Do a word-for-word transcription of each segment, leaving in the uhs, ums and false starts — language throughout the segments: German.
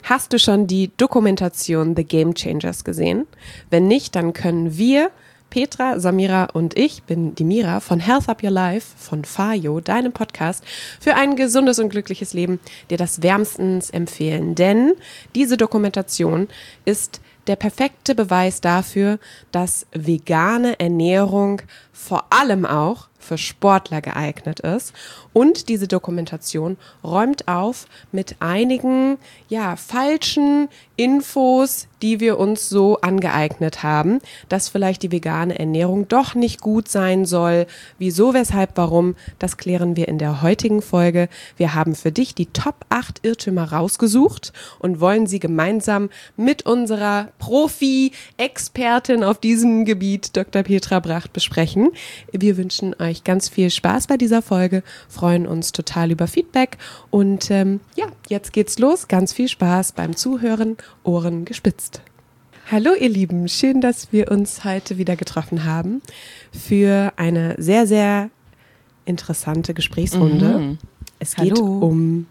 Hast du schon die Dokumentation The Game Changers gesehen? Wenn nicht, dann können wir, Petra, Samira und ich, bin die Mira von Health Up Your Life von Fayo, deinem Podcast, für ein gesundes und glückliches Leben dir das wärmstens empfehlen. Denn diese Dokumentation ist der perfekte Beweis dafür, dass vegane Ernährung vor allem auch für Sportler geeignet ist. Und diese Dokumentation räumt auf mit einigen, ja, falschen Infos, die wir uns so angeeignet haben, dass vielleicht die vegane Ernährung doch nicht gut sein soll. Wieso, weshalb, warum, das klären wir in der heutigen Folge. Wir haben für dich die Top acht Irrtümer rausgesucht und wollen sie gemeinsam mit unserer Profi-Expertin auf diesem Gebiet, Doktor Petra Bracht, besprechen. Wir wünschen euch ganz viel Spaß bei dieser Folge, freuen uns total über Feedback und ähm, ja, jetzt geht's los. Ganz viel Spaß beim Zuhören, Ohren gespitzt. Hallo ihr Lieben, schön, dass wir uns heute wieder getroffen haben für eine sehr, sehr interessante Gesprächsrunde. Mhm. Es geht Hallo. um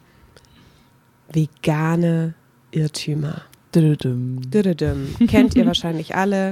vegane Irrtümer. Dududum. Dududum. Kennt ihr wahrscheinlich alle.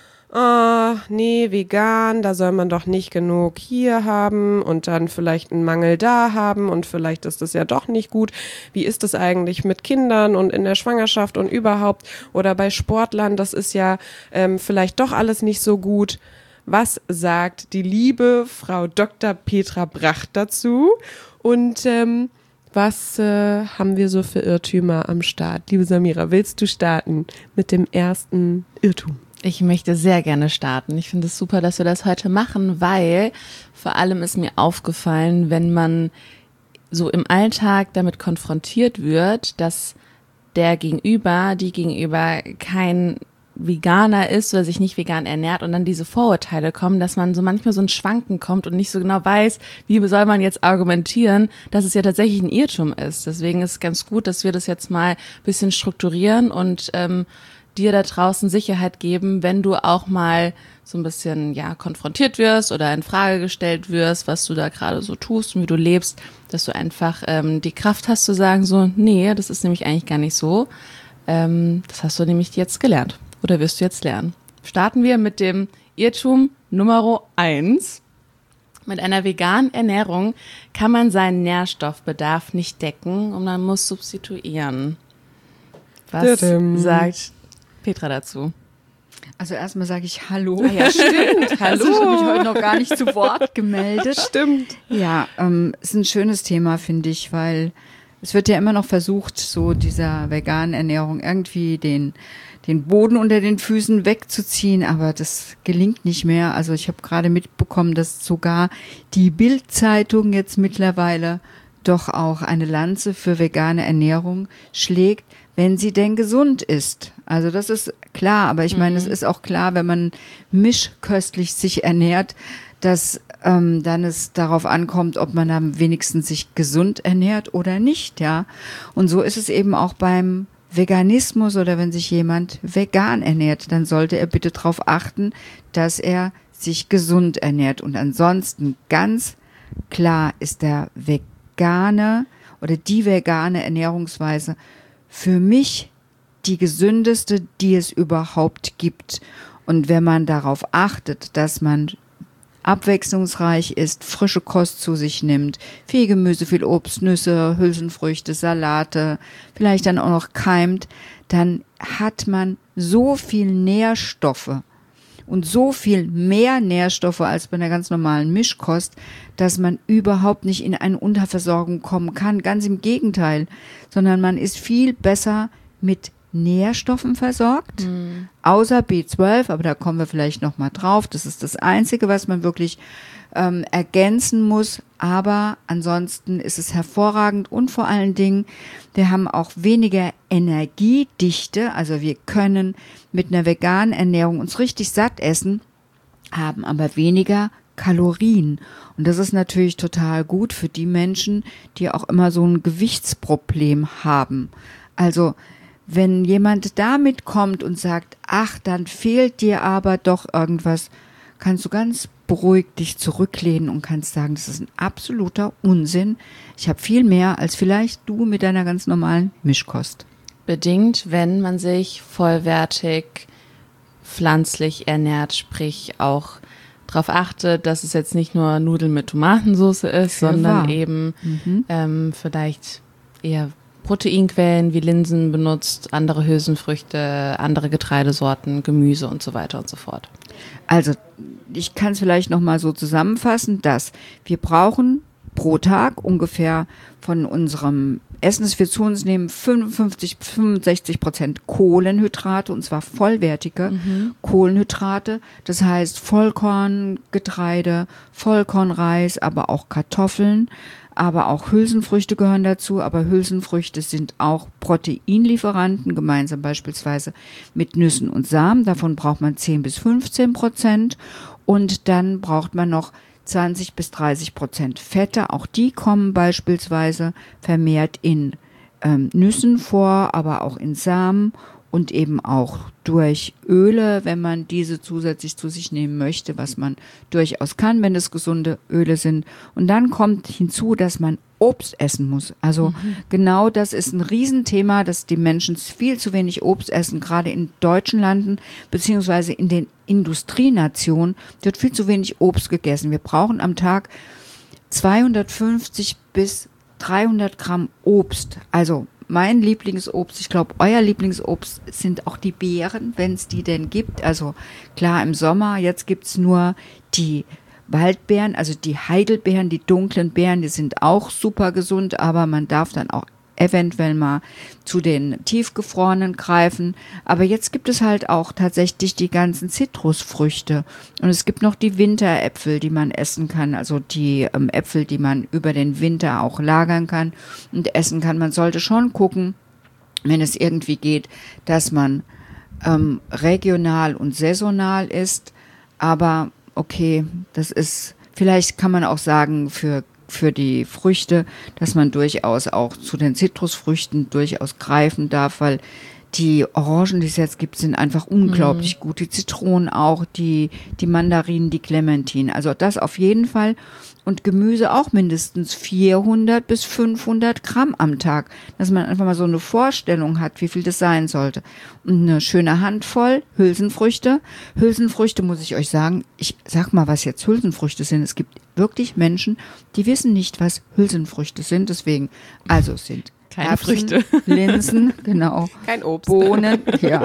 Oh, nee, vegan, da soll man doch nicht genug hier haben und dann vielleicht einen Mangel da haben und vielleicht ist das ja doch nicht gut. Wie ist das eigentlich mit Kindern und in der Schwangerschaft und überhaupt oder bei Sportlern, das ist ja ähm, vielleicht doch alles nicht so gut. Was sagt die liebe Frau Doktor Petra Bracht dazu und ähm, was äh, haben wir so für Irrtümer am Start? Liebe Samira, willst du starten mit dem ersten Irrtum? Ich möchte sehr gerne starten. Ich finde es super, dass wir das heute machen, weil vor allem ist mir aufgefallen, wenn man so im Alltag damit konfrontiert wird, dass der Gegenüber, die Gegenüber kein Veganer ist oder sich nicht vegan ernährt und dann diese Vorurteile kommen, dass man so manchmal so ein Schwanken kommt und nicht so genau weiß, wie soll man jetzt argumentieren, dass es ja tatsächlich ein Irrtum ist. Deswegen ist es ganz gut, dass wir das jetzt mal ein bisschen strukturieren und ähm, dir da draußen Sicherheit geben, wenn du auch mal so ein bisschen ja konfrontiert wirst oder in Frage gestellt wirst, was du da gerade so tust und wie du lebst, dass du einfach ähm, die Kraft hast zu sagen so, nee, das ist nämlich eigentlich gar nicht so. Ähm, das hast du nämlich jetzt gelernt oder wirst du jetzt lernen. Starten wir mit dem Irrtum Nummer eins. Mit einer veganen Ernährung kann man seinen Nährstoffbedarf nicht decken und man muss substituieren. Was Tudum. sagt Petra dazu? Also erstmal sage ich Hallo. Ah ja, stimmt. Hallo. Also ich habe mich heute noch gar nicht zu Wort gemeldet. Stimmt. Ja, ähm, ist ein schönes Thema, finde ich, weil es wird ja immer noch versucht, so dieser veganen Ernährung irgendwie den den Boden unter den Füßen wegzuziehen, aber das gelingt nicht mehr. Also ich habe gerade mitbekommen, dass sogar die Bild-Zeitung jetzt mittlerweile doch auch eine Lanze für vegane Ernährung schlägt, wenn sie denn gesund ist. Also das ist klar, aber ich meine, es ist auch klar, wenn man mischköstlich sich ernährt, dass ähm, dann es darauf ankommt, ob man dann wenigstens sich gesund ernährt oder nicht, ja. Und so ist es eben auch beim Veganismus oder wenn sich jemand vegan ernährt, dann sollte er bitte darauf achten, dass er sich gesund ernährt. Und ansonsten ganz klar ist der vegane oder die vegane Ernährungsweise für mich die gesündeste, die es überhaupt gibt. Und wenn man darauf achtet, dass man abwechslungsreich ist, frische Kost zu sich nimmt, viel Gemüse, viel Obst, Nüsse, Hülsenfrüchte, Salate, vielleicht dann auch noch keimt, dann hat man so viel Nährstoffe und so viel mehr Nährstoffe als bei einer ganz normalen Mischkost, dass man überhaupt nicht in eine Unterversorgung kommen kann. Ganz im Gegenteil, sondern man ist viel besser mit Nährstoffen versorgt, mhm. außer B zwölf, aber da kommen wir vielleicht noch mal drauf. Das ist das Einzige, was man wirklich ähm, ergänzen muss. Aber ansonsten ist es hervorragend und vor allen Dingen, wir haben auch weniger Energiedichte. Also wir können mit einer veganen Ernährung uns richtig satt essen, haben aber weniger Kalorien. Und das ist natürlich total gut für die Menschen, die auch immer so ein Gewichtsproblem haben. Also wenn jemand damit kommt und sagt, ach, dann fehlt dir aber doch irgendwas, kannst du ganz beruhigt dich zurücklehnen und kannst sagen, das ist ein absoluter Unsinn. Ich habe viel mehr als vielleicht du mit deiner ganz normalen Mischkost. bedingt, wenn man sich vollwertig pflanzlich ernährt, sprich auch darauf achtet, dass es jetzt nicht nur Nudeln mit Tomatensauce ist, Für sondern wahr. eben Mhm. ähm, vielleicht eher Proteinquellen wie Linsen benutzt, andere Hülsenfrüchte, andere Getreidesorten, Gemüse und so weiter und so fort. Also ich kann es vielleicht nochmal so zusammenfassen, dass wir brauchen pro Tag ungefähr von unserem Essen, das wir zu uns nehmen, fünfundfünfzig, fünfundsechzig Prozent Kohlenhydrate, und zwar vollwertige mhm. Kohlenhydrate. Das heißt Vollkorngetreide, Vollkornreis, aber auch Kartoffeln, aber auch Hülsenfrüchte gehören dazu. Aber Hülsenfrüchte sind auch Proteinlieferanten, gemeinsam beispielsweise mit Nüssen und Samen. Davon braucht man zehn bis fünfzehn Prozent. Und dann braucht man noch zwanzig bis dreißig Prozent Fette, auch die kommen beispielsweise vermehrt in ähm, Nüssen vor, aber auch in Samen und eben auch durch Öle, wenn man diese zusätzlich zu sich nehmen möchte, was man durchaus kann, wenn es gesunde Öle sind. Und dann kommt hinzu, dass man Obst essen muss. Also mhm. genau das ist ein Riesenthema, dass die Menschen viel zu wenig Obst essen, gerade in deutschen Landen, beziehungsweise in den Industrienationen wird viel zu wenig Obst gegessen. Wir brauchen am Tag zweihundertfünfzig bis dreihundert Gramm Obst. Also mein Lieblingsobst, ich glaube, euer Lieblingsobst sind auch die Beeren, wenn es die denn gibt. Also klar, im Sommer, jetzt gibt's nur die Waldbeeren, also die Heidelbeeren, die dunklen Beeren, die sind auch super gesund, aber man darf dann auch eventuell mal zu den tiefgefrorenen greifen. Aber jetzt gibt es halt auch tatsächlich die ganzen Zitrusfrüchte. Und es gibt noch die Winteräpfel, die man essen kann. Also die ähm, Äpfel, die man über den Winter auch lagern kann und essen kann. Man sollte schon gucken, wenn es irgendwie geht, dass man ähm, regional und saisonal isst. Aber okay, das ist, vielleicht kann man auch sagen, für für die Früchte, dass man durchaus auch zu den Zitrusfrüchten durchaus greifen darf, weil die Orangen, die es jetzt gibt, sind einfach unglaublich mhm. gut. Die Zitronen auch, die, die Mandarinen, die Clementinen. Also das auf jeden Fall. Und Gemüse auch mindestens vierhundert bis fünfhundert Gramm am Tag. Dass man einfach mal so eine Vorstellung hat, wie viel das sein sollte. Und eine schöne Handvoll Hülsenfrüchte. Hülsenfrüchte, muss ich euch sagen, ich sag mal, was jetzt Hülsenfrüchte sind. Es gibt wirklich Menschen, die wissen nicht, was Hülsenfrüchte sind. Deswegen, also es sind keine Erbsen, Früchte. Linsen, genau. Kein Obst. Bohnen, ja.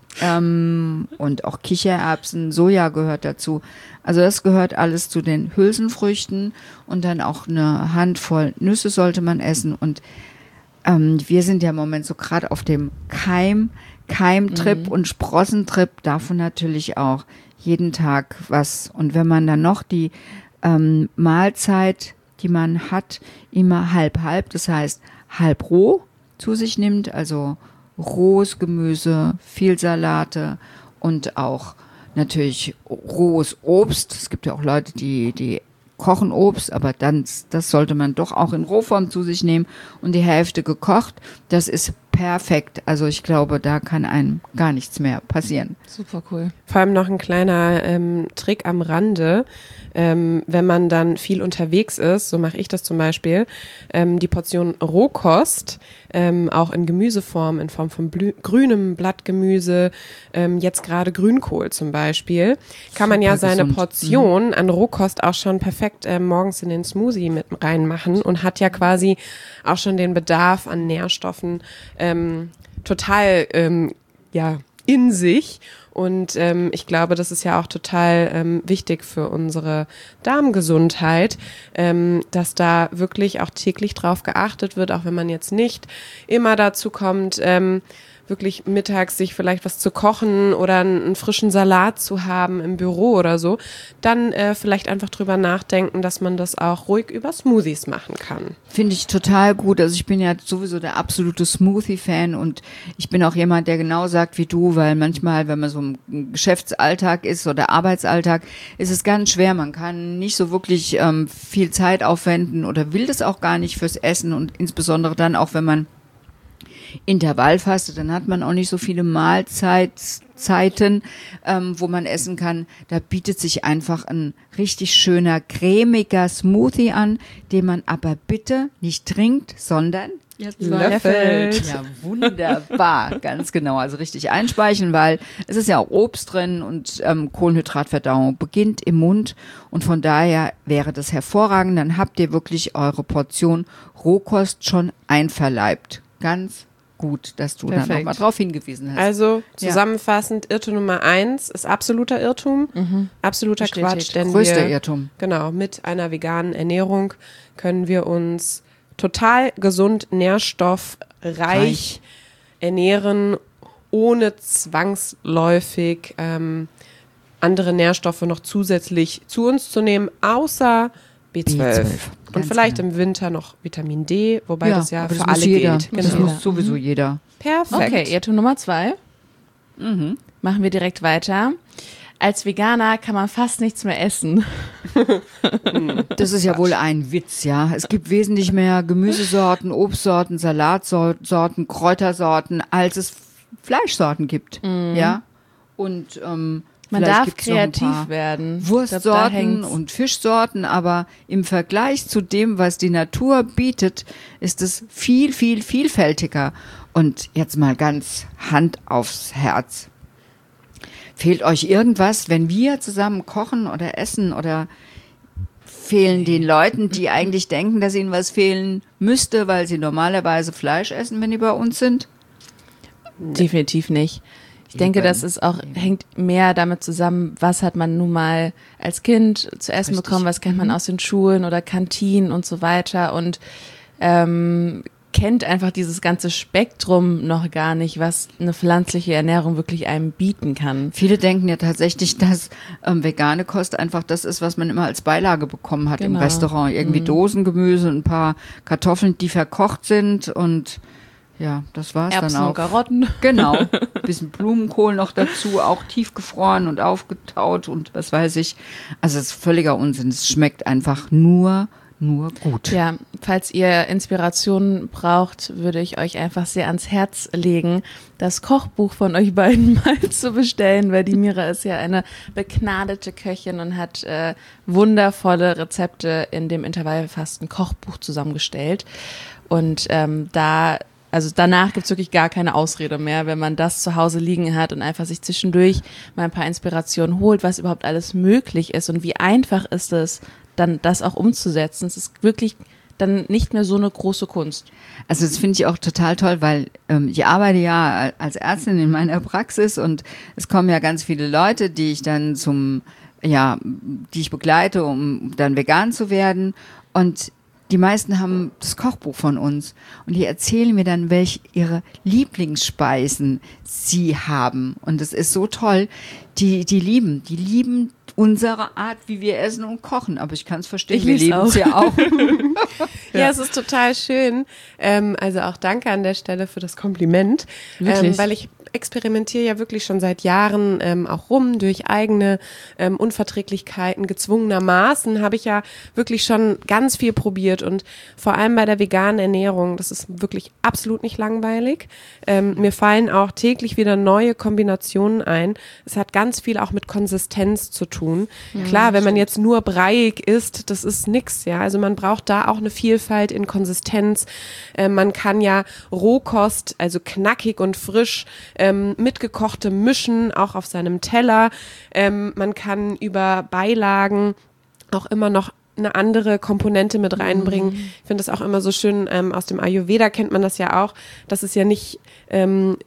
Ähm, und auch Kichererbsen, Soja gehört dazu. Also das gehört alles zu den Hülsenfrüchten und dann auch eine Handvoll Nüsse sollte man essen. Und ähm, wir sind ja im Moment so gerade auf dem Keim, Keimtrip mhm. und Sprossentrip, davon natürlich auch jeden Tag was. Und wenn man dann noch die ähm, Mahlzeit, die man hat, immer halb-halb, das heißt halb roh zu sich nimmt, also rohes Gemüse, viel Salate und auch natürlich rohes Obst. Es gibt ja auch Leute, die, die kochen Obst, aber dann, das sollte man doch auch in Rohform zu sich nehmen und die Hälfte gekocht. Das ist perfekt. Also ich glaube, da kann einem gar nichts mehr passieren. Super cool. Vor allem noch ein kleiner ähm, Trick am Rande, ähm, wenn man dann viel unterwegs ist, so mache ich das zum Beispiel, ähm, die Portion Rohkost, ähm, auch in Gemüseform, in Form von blü- grünem Blattgemüse, ähm, jetzt gerade Grünkohl zum Beispiel, kann man Super ja seine gesund. Portion Mhm. an Rohkost auch schon perfekt ähm, morgens in den Smoothie mit reinmachen und hat ja quasi auch schon den Bedarf an Nährstoffen ähm, total ähm, ja, in sich. Und ähm, ich glaube, das ist ja auch total ähm, wichtig für unsere Darmgesundheit, ähm, dass da wirklich auch täglich drauf geachtet wird, auch wenn man jetzt nicht immer dazu kommt, ähm, wirklich mittags sich vielleicht was zu kochen oder einen, einen frischen Salat zu haben im Büro oder so, dann äh, vielleicht einfach drüber nachdenken, dass man das auch ruhig über Smoothies machen kann. Finde ich total gut. Also ich bin ja sowieso der absolute Smoothie-Fan und ich bin auch jemand, der genau sagt wie du, weil manchmal, wenn man so im Geschäftsalltag ist oder Arbeitsalltag, ist es ganz schwer. Man kann nicht so wirklich ähm, viel Zeit aufwenden oder will das auch gar nicht fürs Essen und insbesondere dann auch, wenn man Intervallfaste, dann hat man auch nicht so viele Mahlzeiten, ähm, wo man essen kann. Da bietet sich einfach ein richtig schöner, cremiger Smoothie an, den man aber bitte nicht trinkt, sondern Jetzt Löffelt. Ja, wunderbar, ganz genau. Also richtig einspeicheln, weil es ist ja auch Obst drin und ähm, Kohlenhydratverdauung beginnt im Mund und von daher wäre das hervorragend. Dann habt ihr wirklich eure Portion Rohkost schon einverleibt. Ganz gut, dass du da nochmal drauf hingewiesen hast. Also zusammenfassend, Irrtum Nummer eins ist absoluter Irrtum, mhm. absoluter Bestätigt. Quatsch. Denn Größter wir, Irrtum. Genau, mit einer veganen Ernährung können wir uns total gesund, nährstoffreich Reich. ernähren, ohne zwangsläufig ähm, andere Nährstoffe noch zusätzlich zu uns zu nehmen, außer B zwölf. B zwölf. Und Ganz vielleicht genau. im Winter noch Vitamin D, wobei das ja aber für das alle muss jeder. gilt. Das Genau. muss sowieso jeder. Perfekt. Okay, Irrtum Nummer zwei. Mhm. Machen wir direkt weiter. Als Veganer kann man fast nichts mehr essen. Das ist ja wohl ein Witz, ja. Es gibt wesentlich mehr Gemüsesorten, Obstsorten, Salatsorten, Kräutersorten, als es Fleischsorten gibt, ja. Und ähm, Man vielleicht darf gibt's noch ein kreativ paar werden. Wurstsorten und Fischsorten, aber im Vergleich zu dem, was die Natur bietet, ist es viel, viel vielfältiger. Und jetzt mal ganz Hand aufs Herz. Fehlt euch irgendwas, wenn wir zusammen kochen oder essen oder fehlen den Leuten, die eigentlich denken, dass ihnen was fehlen müsste, weil sie normalerweise Fleisch essen, wenn die bei uns sind? Definitiv nicht. Ich denke, das ist auch, hängt mehr damit zusammen, was hat man nun mal als Kind zu essen Richtig. bekommen, was kennt man aus den Schulen oder Kantinen und so weiter und ähm, kennt einfach dieses ganze Spektrum noch gar nicht, was eine pflanzliche Ernährung wirklich einem bieten kann. Viele denken ja tatsächlich, dass ähm, vegane Kost einfach das ist, was man immer als Beilage bekommen hat Genau. im Restaurant. Irgendwie Dosengemüse, ein paar Kartoffeln, die verkocht sind und ja, das war's Erbsen dann auch. und Karotten. Genau. Bisschen Blumenkohl noch dazu, auch tiefgefroren und aufgetaut und was weiß ich. Also es ist völliger Unsinn. Es schmeckt einfach nur, nur gut. Ja, falls ihr Inspirationen braucht, würde ich euch einfach sehr ans Herz legen, das Kochbuch von euch beiden mal zu bestellen, weil die Mira ist ja eine begnadete Köchin und hat äh, wundervolle Rezepte in dem Intervallfasten Kochbuch zusammengestellt. Und ähm, da Also danach gibt's wirklich gar keine Ausrede mehr, wenn man das zu Hause liegen hat und einfach sich zwischendurch mal ein paar Inspirationen holt, was überhaupt alles möglich ist und wie einfach ist es, dann das auch umzusetzen. Es ist wirklich dann nicht mehr so eine große Kunst. Also das finde ich auch total toll, weil ähm, ich arbeite ja als Ärztin in meiner Praxis und es kommen ja ganz viele Leute, die ich dann zum, ja, die ich begleite, um dann vegan zu werden und die meisten haben das Kochbuch von uns und die erzählen mir dann, welche ihre Lieblingsspeisen sie haben. Und das ist so toll. Die, die lieben, die lieben unsere Art, wie wir essen und kochen. Aber ich kann es verstehen, Ich wir lieb's lieben es auch. ja auch. Ja, ja, es ist total schön. Ähm, also auch danke an der Stelle für das Kompliment. Wirklich? Ähm, weil ich experimentiere ja wirklich schon seit Jahren ähm, auch rum durch eigene ähm, Unverträglichkeiten. Gezwungenermaßen habe ich ja wirklich schon ganz viel probiert und vor allem bei der veganen Ernährung, das ist wirklich absolut nicht langweilig. Ähm, mir fallen auch täglich wieder neue Kombinationen ein. Es hat ganz viel auch mit Konsistenz zu tun. Ja, klar, wenn man jetzt nur breiig isst, das ist nix, ja. Also man braucht da auch eine Vielfalt in Konsistenz. Äh, man kann ja Rohkost, also knackig und frisch, ähm, mitgekochte mischen, auch auf seinem Teller. Ähm, man kann über Beilagen auch immer noch eine andere Komponente mit reinbringen. Ich finde das auch immer so schön, ähm, aus dem Ayurveda kennt man das ja auch, dass es ja nicht ähm,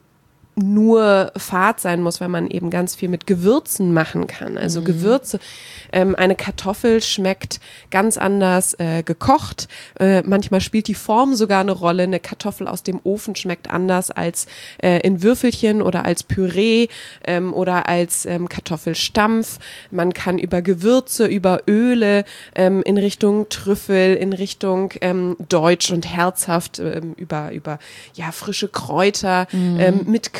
nur fad sein muss, weil man eben ganz viel mit Gewürzen machen kann. Also mhm. Gewürze, ähm, eine Kartoffel schmeckt ganz anders äh, gekocht. Äh, manchmal spielt die Form sogar eine Rolle. Eine Kartoffel aus dem Ofen schmeckt anders als äh, in Würfelchen oder als Püree ähm, oder als ähm, Kartoffelstampf. Man kann über Gewürze, über Öle ähm, in Richtung Trüffel, in Richtung ähm, deutsch und herzhaft ähm, über über ja frische Kräuter mhm. ähm, mit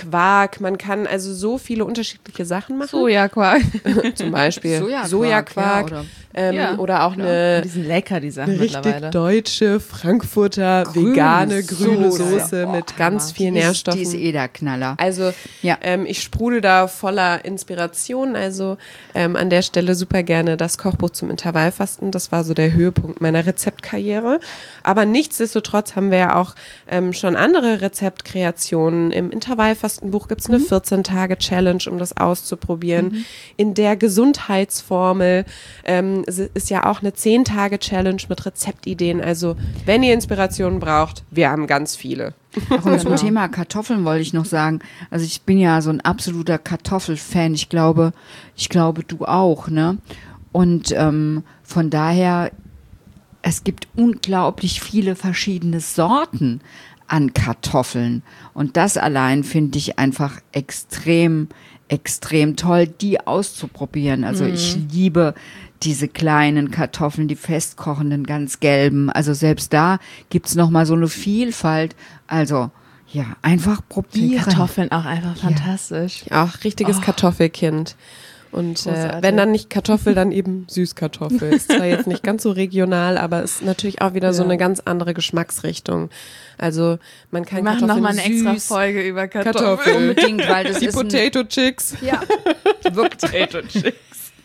Quark, man kann also so viele unterschiedliche Sachen machen. Sojaquark. Zum Beispiel Sojaquark, Sojaquark ja, oder, ähm, ja, oder auch klar. eine Die sind lecker, die Sachen richtig mittlerweile. deutsche, Frankfurter, Grüne vegane, grüne Soße. Soße Oh, mit ganz Hammer. vielen die ist, Nährstoffen. die ist eh der Knaller. Also Ja. ähm, ich sprudel da voller Inspiration. Also ähm, an der Stelle super gerne das Kochbuch zum Intervallfasten. Das war so der Höhepunkt meiner Rezeptkarriere. Aber nichtsdestotrotz haben wir ja auch ähm, schon andere Rezeptkreationen. Im Intervallfastenbuch gibt es eine vierzehn-Tage-Challenge, um das auszuprobieren. Mhm. In der Gesundheitsformel ähm, ist ja auch eine zehn-Tage-Challenge mit Rezeptideen. Also wenn ihr Inspirationen braucht, wir haben ganz viele. Ach, und zum Thema Kartoffeln wollte ich noch sagen, also ich bin ja so ein absoluter Kartoffelfan, ich glaube, ich glaube du auch, ne? Und ähm, von daher, es gibt unglaublich viele verschiedene Sorten an Kartoffeln und das allein finde ich einfach extrem, extrem toll, die auszuprobieren. Also mhm. ich liebe diese kleinen Kartoffeln, die festkochenden, ganz gelben. Also selbst da gibt's noch mal so eine Vielfalt. Also ja, einfach probieren. Die Kartoffeln auch einfach fantastisch. Ja, auch richtiges oh. Kartoffelkind. Und äh, wenn dann nicht Kartoffel, dann eben Süßkartoffel. Ist zwar jetzt nicht ganz so regional, aber ist natürlich auch wieder ja. so eine ganz andere Geschmacksrichtung. Also man kann Wir machen Kartoffeln noch mal eine süß, extra Folge über Kartoffeln. Kartoffeln. Unbedingt, weil das Die ist Potato ein, Chicks. Ja, Potato Chicks.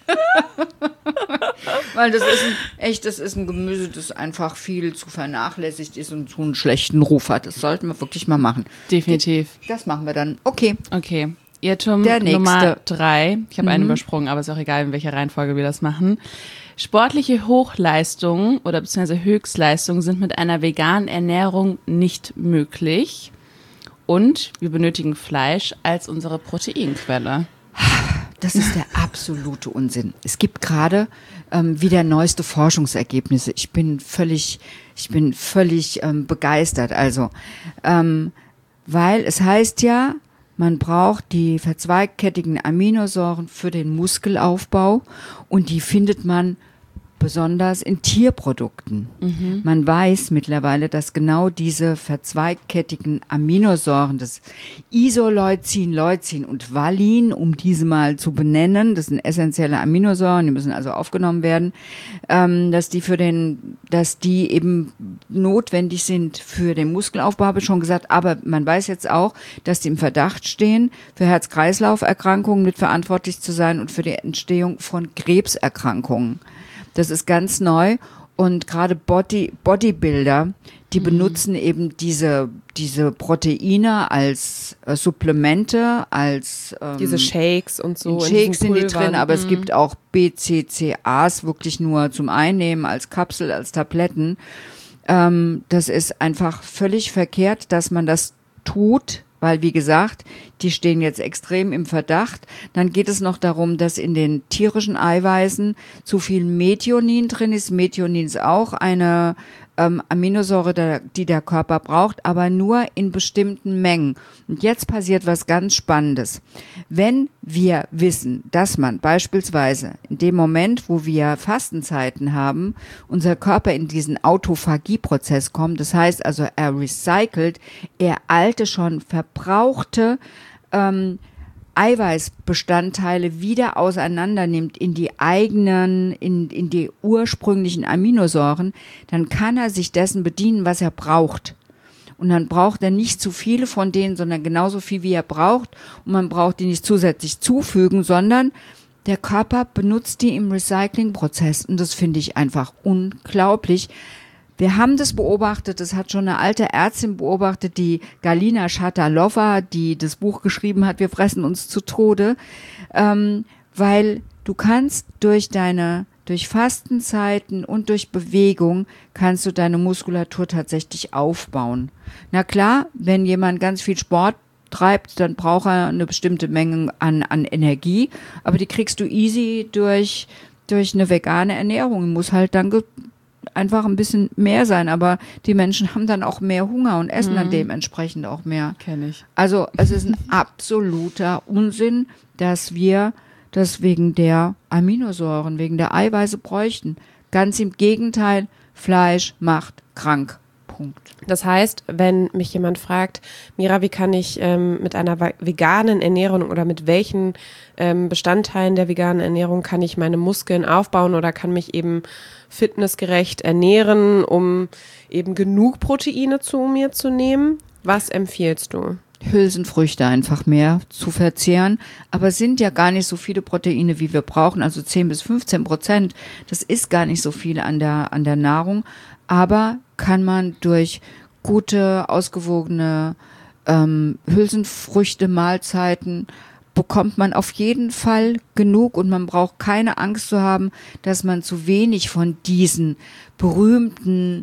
Weil das ist ein, echt, das ist ein Gemüse, das einfach viel zu vernachlässigt ist und so einen schlechten Ruf hat. Das sollten wir wirklich mal machen. Definitiv. Das machen wir dann. Okay. Okay. Irrtum Der nächste. Nummer drei. Ich habe Mhm. einen übersprungen, aber ist auch egal, in welcher Reihenfolge wir das machen. Sportliche Hochleistungen oder beziehungsweise Höchstleistungen sind mit einer veganen Ernährung nicht möglich. Und wir benötigen Fleisch als unsere Proteinquelle. Das ist der absolute Unsinn. Es gibt gerade ähm, wieder neueste Forschungsergebnisse. Ich bin völlig, ich bin völlig ähm, begeistert. Also, ähm, weil es heißt ja, man braucht die verzweigkettigen Aminosäuren für den Muskelaufbau und die findet man besonders in Tierprodukten. Mhm. Man weiß mittlerweile, dass genau diese verzweigkettigen Aminosäuren, das Isoleucin, Leucin und Valin, um diese mal zu benennen, das sind essentielle Aminosäuren, die müssen also aufgenommen werden, ähm, dass die für den, dass die eben notwendig sind für den Muskelaufbau, habe ich schon gesagt, aber man weiß jetzt auch, dass die im Verdacht stehen, für Herz-Kreislauf-Erkrankungen mitverantwortlich zu sein und für die Entstehung von Krebserkrankungen. Das ist ganz neu und gerade Body, Bodybuilder, die mhm. benutzen eben diese, diese Proteine als äh, Supplemente, als ähm, diese Shakes und so. Shakes sind die drin, aber mhm. es gibt auch B C C As wirklich nur zum Einnehmen, als Kapsel, als Tabletten. Ähm, das ist einfach völlig verkehrt, dass man das tut. Weil, wie gesagt, die stehen jetzt extrem im Verdacht. Dann geht es noch darum, dass in den tierischen Eiweißen zu viel Methionin drin ist. Methionin ist auch eine ähm, Aminosäure, der, die der Körper braucht, aber nur in bestimmten Mengen. Und jetzt passiert was ganz Spannendes. Wenn wir wissen, dass man beispielsweise in dem Moment, wo wir Fastenzeiten haben, unser Körper in diesen Autophagieprozess kommt, das heißt also, er recycelt, er alte, schon verbrauchte ähm, Eiweißbestandteile wieder auseinander nimmt in die eigenen, in, in die ursprünglichen Aminosäuren, dann kann er sich dessen bedienen, was er braucht. Und dann braucht er nicht zu viele von denen, sondern genauso viel, wie er braucht. Und man braucht die nicht zusätzlich zufügen, sondern der Körper benutzt die im Recyclingprozess. Und das finde ich einfach unglaublich. Wir haben das beobachtet, das hat schon eine alte Ärztin beobachtet, die Galina Shatalova, die das Buch geschrieben hat, Wir fressen uns zu Tode, ähm, weil du kannst durch deine, durch Fastenzeiten und durch Bewegung kannst du deine Muskulatur tatsächlich aufbauen. Na klar, wenn jemand ganz viel Sport treibt, dann braucht er eine bestimmte Menge an, an Energie, aber die kriegst du easy durch, durch eine vegane Ernährung, muss halt dann ge- einfach ein bisschen mehr sein, aber die Menschen haben dann auch mehr Hunger und essen mhm. dann dementsprechend auch mehr. Kenn ich. Also es ist ein absoluter Unsinn, dass wir das wegen der Aminosäuren, wegen der Eiweiße bräuchten. Ganz im Gegenteil, Fleisch macht krank. Punkt. Das heißt, wenn mich jemand fragt, Mira, wie kann ich ähm, mit einer veganen Ernährung oder mit welchen ähm, Bestandteilen der veganen Ernährung kann ich meine Muskeln aufbauen oder kann mich eben fitnessgerecht ernähren, um eben genug Proteine zu mir zu nehmen? Was empfiehlst du? Hülsenfrüchte einfach mehr zu verzehren, aber es sind ja gar nicht so viele Proteine, wie wir brauchen, also zehn bis fünfzehn Prozent, das ist gar nicht so viel an der, an der Nahrung, aber kann man durch gute, ausgewogene ähm, Hülsenfrüchte, Mahlzeiten, bekommt man auf jeden Fall genug und man braucht keine Angst zu haben, dass man zu wenig von diesen berühmten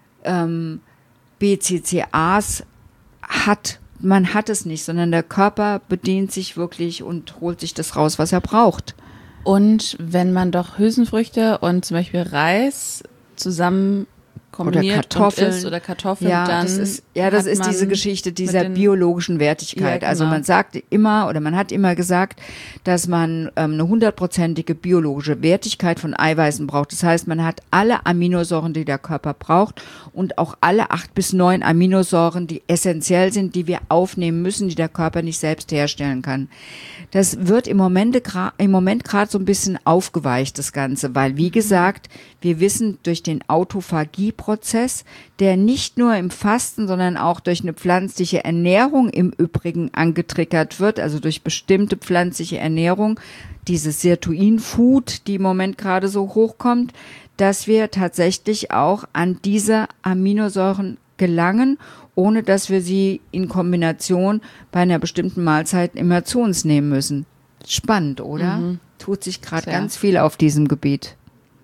ähm, B C C As hat. Man hat es nicht, sondern der Körper bedient sich wirklich und holt sich das raus, was er braucht. Und wenn man doch Hülsenfrüchte und zum Beispiel Reis zusammen kombiniert oder Kartoffeln. Und isst oder Kartoffeln, ja, dann das ist, ja, das ist diese Geschichte dieser biologischen Wertigkeit. Ja, genau. Also man sagt immer oder man hat immer gesagt, dass man ähm, eine hundertprozentige biologische Wertigkeit von Eiweißen braucht. Das heißt, man hat alle Aminosäuren, die der Körper braucht und auch alle acht bis neun Aminosäuren, die essentiell sind, die wir aufnehmen müssen, die der Körper nicht selbst herstellen kann. Das wird im Moment im Moment gerade so ein bisschen aufgeweicht, das Ganze, weil, wie gesagt, wir wissen durch den Autophagieprozess, der nicht nur im Fasten, sondern auch durch eine pflanzliche Ernährung im Übrigen angetriggert wird, also durch bestimmte pflanzliche Ernährung, dieses Sirtuin-Food, die im Moment gerade so hochkommt, dass wir tatsächlich auch an diese Aminosäuren gelangen, ohne dass wir sie in Kombination bei einer bestimmten Mahlzeit immer zu uns nehmen müssen. Spannend, oder? Mhm. Tut sich gerade ganz viel auf diesem Gebiet.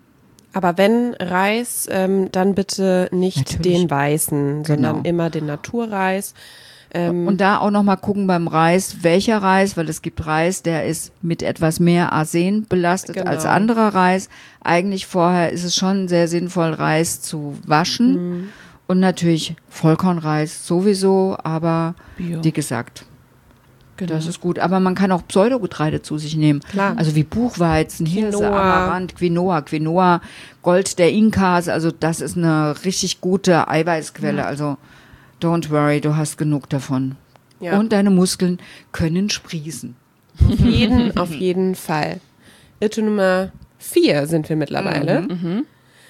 Aber wenn Reis, ähm, dann bitte nicht Natürlich. den weißen, sondern genau. immer den Naturreis. Ähm, Und da auch nochmal gucken beim Reis, welcher Reis, weil es gibt Reis, der ist mit etwas mehr Arsen belastet genau. als anderer Reis. Eigentlich vorher ist es schon sehr sinnvoll, Reis zu waschen. Mhm. Und natürlich Vollkornreis sowieso, aber Bio. wie gesagt, genau. das ist gut. Aber man kann auch Pseudogetreide zu sich nehmen. Klar. Also wie Buchweizen, Hirse, Amaranth, Quinoa, Quinoa, Gold der Inkas. Also das ist eine richtig gute Eiweißquelle. Ja. Also don't worry, du hast genug davon. Ja. Und deine Muskeln können sprießen. Auf jeden, auf jeden Fall. Irrtum Nummer vier sind wir mittlerweile. Mhm.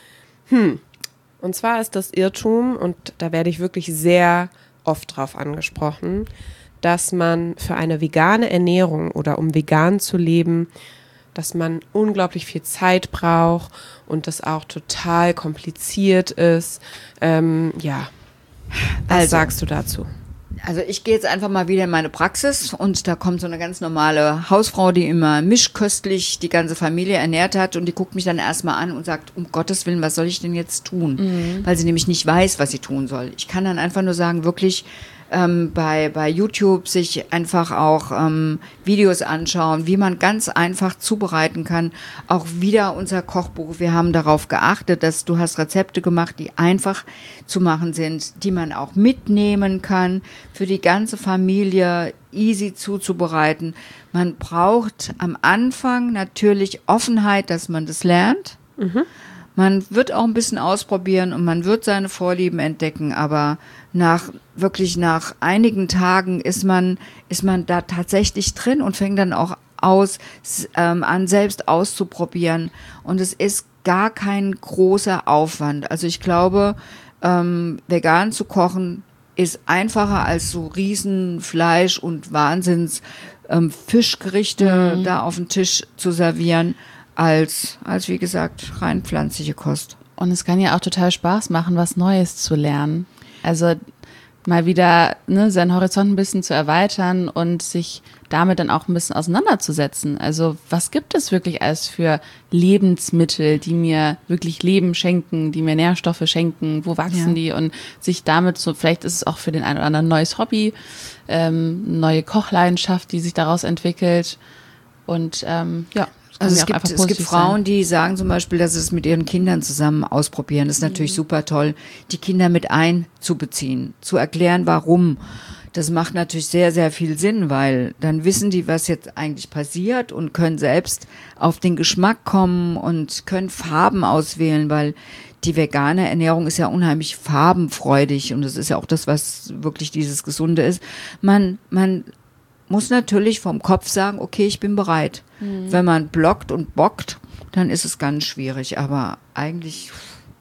Hm. Und zwar ist das Irrtum, und da werde ich wirklich sehr oft drauf angesprochen, dass man für eine vegane Ernährung oder um vegan zu leben, dass man unglaublich viel Zeit braucht und das auch total kompliziert ist. Ähm, ja, was also, sagst du dazu? Also ich gehe jetzt einfach mal wieder in meine Praxis und da kommt so eine ganz normale Hausfrau, die immer mischköstlich die ganze Familie ernährt hat und die guckt mich dann erstmal an und sagt, um Gottes Willen, was soll ich denn jetzt tun? Mhm. Weil sie nämlich nicht weiß, was sie tun soll. Ich kann dann einfach nur sagen, wirklich ähm, bei, bei YouTube sich einfach auch ähm, Videos anschauen, wie man ganz einfach zubereiten kann. Auch wieder unser Kochbuch. Wir haben darauf geachtet, dass du hast Rezepte gemacht, die einfach zu machen sind, die man auch mitnehmen kann, für die ganze Familie easy zuzubereiten. Man braucht am Anfang natürlich Offenheit, dass man das lernt. Mhm. Man wird auch ein bisschen ausprobieren und man wird seine Vorlieben entdecken, aber nach, wirklich nach einigen Tagen ist man, ist man da tatsächlich drin und fängt dann auch aus, ähm, an selbst auszuprobieren. Und es ist gar kein großer Aufwand. Also ich glaube, ähm, vegan zu kochen ist einfacher als so riesen Fleisch- und Wahnsinns ähm, Fischgerichte mhm. da auf den Tisch zu servieren, als, als wie gesagt, rein pflanzliche Kost. Und es kann ja auch total Spaß machen, was Neues zu lernen. Also mal wieder ne, seinen Horizont ein bisschen zu erweitern und sich damit dann auch ein bisschen auseinanderzusetzen. Also was gibt es wirklich alles für Lebensmittel, die mir wirklich Leben schenken, die mir Nährstoffe schenken, wo wachsen ja. die und sich damit so, vielleicht ist es auch für den einen oder anderen ein neues Hobby, ähm, neue Kochleidenschaft, die sich daraus entwickelt und ähm, ja. Also es gibt, es gibt Frauen, die sagen zum Beispiel, dass sie es mit ihren Kindern zusammen ausprobieren. Das ist natürlich mhm. super toll, die Kinder mit einzubeziehen, zu erklären, warum. Das macht natürlich sehr, sehr viel Sinn, weil dann wissen die, was jetzt eigentlich passiert und können selbst auf den Geschmack kommen und können Farben auswählen, weil die vegane Ernährung ist ja unheimlich farbenfreudig und das ist ja auch das, was wirklich dieses Gesunde ist. Man, man muss natürlich vom Kopf sagen, okay, ich bin bereit. Mhm. Wenn man blockt und bockt, dann ist es ganz schwierig, aber eigentlich...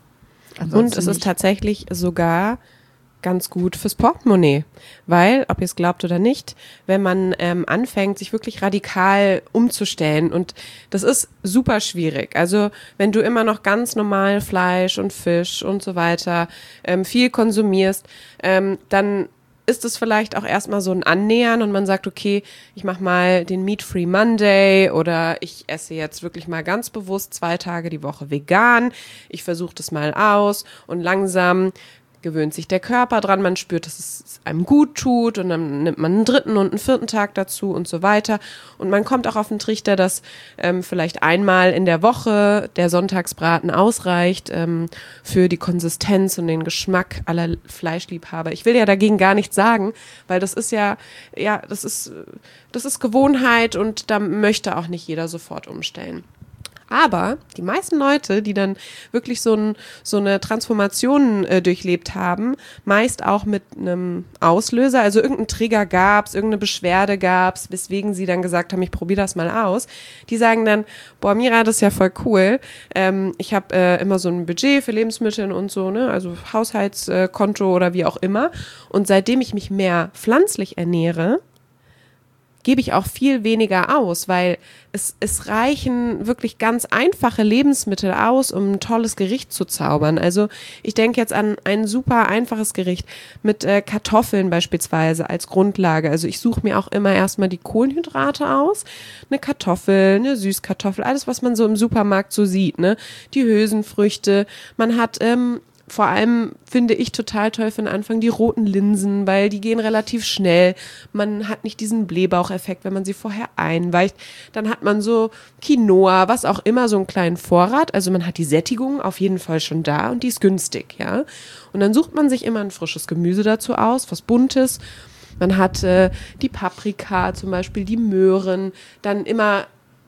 Und es ist tatsächlich sogar ganz gut fürs Portemonnaie, weil, ob ihr es glaubt oder nicht, wenn man ähm, anfängt, sich wirklich radikal umzustellen und das ist super schwierig, also wenn du immer noch ganz normal Fleisch und Fisch und so weiter ähm, viel konsumierst, ähm, dann ist es vielleicht auch erstmal so ein Annähern und man sagt, okay, ich mache mal den Meat-Free Monday oder ich esse jetzt wirklich mal ganz bewusst zwei Tage die Woche vegan, ich versuche das mal aus und langsam gewöhnt sich der Körper dran, man spürt, dass es einem gut tut und dann nimmt man einen dritten und einen vierten Tag dazu und so weiter und man kommt auch auf den Trichter, dass ähm, vielleicht einmal in der Woche der Sonntagsbraten ausreicht ähm, für die Konsistenz und den Geschmack aller Fleischliebhaber. Ich will ja dagegen gar nichts sagen, weil das ist ja, ja, das ist, das ist Gewohnheit und da möchte auch nicht jeder sofort umstellen. Aber die meisten Leute, die dann wirklich so, ein, so eine Transformation äh, durchlebt haben, meist auch mit einem Auslöser, also irgendein Trigger gab's, irgendeine Beschwerde gab's, weswegen sie dann gesagt haben, ich probiere das mal aus. Die sagen dann, boah, Mira, das ist ja voll cool. Ähm, ich habe äh, immer so ein Budget für Lebensmittel und so, ne, also Haushaltskonto oder wie auch immer. Und seitdem ich mich mehr pflanzlich ernähre, gebe ich auch viel weniger aus, weil es, es reichen wirklich ganz einfache Lebensmittel aus, um ein tolles Gericht zu zaubern. Also ich denke jetzt an ein super einfaches Gericht mit äh, Kartoffeln beispielsweise als Grundlage. Also ich suche mir auch immer erstmal die Kohlenhydrate aus, eine Kartoffel, eine Süßkartoffel, alles, was man so im Supermarkt so sieht, ne? Die Hülsenfrüchte, man hat ähm, vor allem finde ich total toll für den Anfang die roten Linsen, weil die gehen relativ schnell. Man hat nicht diesen Blähbaucheffekt, wenn man sie vorher einweicht. Dann hat man so Quinoa, was auch immer, so einen kleinen Vorrat. Also man hat die Sättigung auf jeden Fall schon da und die ist günstig, ja. Und dann sucht man sich immer ein frisches Gemüse dazu aus, was Buntes. Man hat äh, die Paprika zum Beispiel, die Möhren, dann immer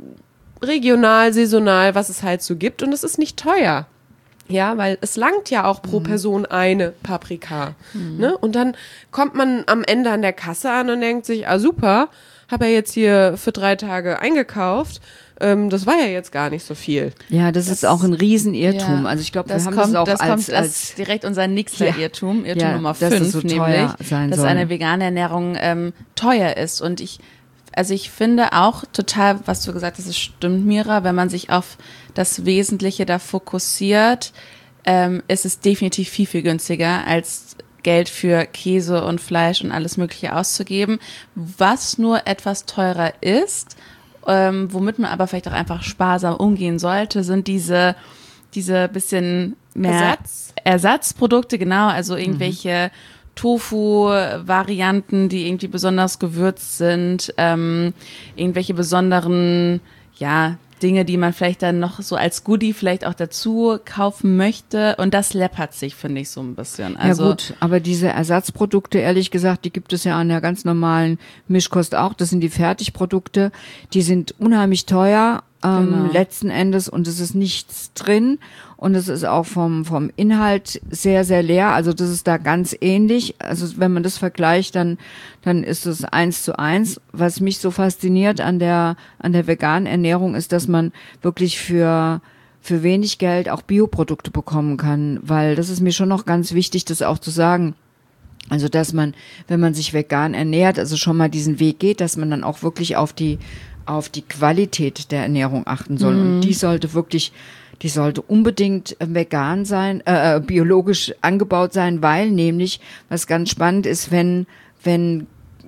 regional, saisonal, was es halt so gibt. Und es ist nicht teuer. Ja, weil es langt ja auch pro mhm. Person eine Paprika. Mhm. Ne? Und dann kommt man am Ende an der Kasse an und denkt sich, ah super, habe ja jetzt hier für drei Tage eingekauft. Ähm, das war ja jetzt gar nicht so viel. Ja, das, das ist auch ein Riesenirrtum. Ja, also ich glaube, wir haben kommt, das auch das als, kommt als direkt unser nächster ja. Irrtum, Irrtum ja, Nummer fünf, so nämlich, dass soll. eine vegane Ernährung ähm, teuer ist. Und ich Also ich finde auch total, was du gesagt hast, es stimmt, Mira, wenn man sich auf das Wesentliche da fokussiert, ähm, ist es definitiv viel, viel günstiger, als Geld für Käse und Fleisch und alles Mögliche auszugeben. Was nur etwas teurer ist, ähm, womit man aber vielleicht auch einfach sparsam umgehen sollte, sind diese, diese bisschen mehr Ersatz? Ersatzprodukte, genau, also irgendwelche mhm. Tofu-Varianten, die irgendwie besonders gewürzt sind, ähm, irgendwelche besonderen, ja, Dinge, die man vielleicht dann noch so als Goodie vielleicht auch dazu kaufen möchte. Und das läppert sich, finde ich, so ein bisschen. Also, ja gut, aber diese Ersatzprodukte, ehrlich gesagt, die gibt es ja an der ganz normalen Mischkost auch. Das sind die Fertigprodukte. Die sind unheimlich teuer. Ähm, genau. Letzten Endes, und es ist nichts drin und es ist auch vom vom Inhalt sehr, sehr leer, also das ist da ganz ähnlich, also wenn man das vergleicht, dann dann ist es eins zu eins. Was mich so fasziniert an der an der veganen Ernährung ist, dass man wirklich für für wenig Geld auch Bioprodukte bekommen kann, weil das ist mir schon noch ganz wichtig, das auch zu sagen. Also, dass man, wenn man sich vegan ernährt, also schon mal diesen Weg geht, dass man dann auch wirklich auf die auf die Qualität der Ernährung achten soll. Mhm. Und die sollte wirklich, die sollte unbedingt vegan sein, äh, biologisch angebaut sein, weil nämlich, was ganz spannend ist, wenn, wenn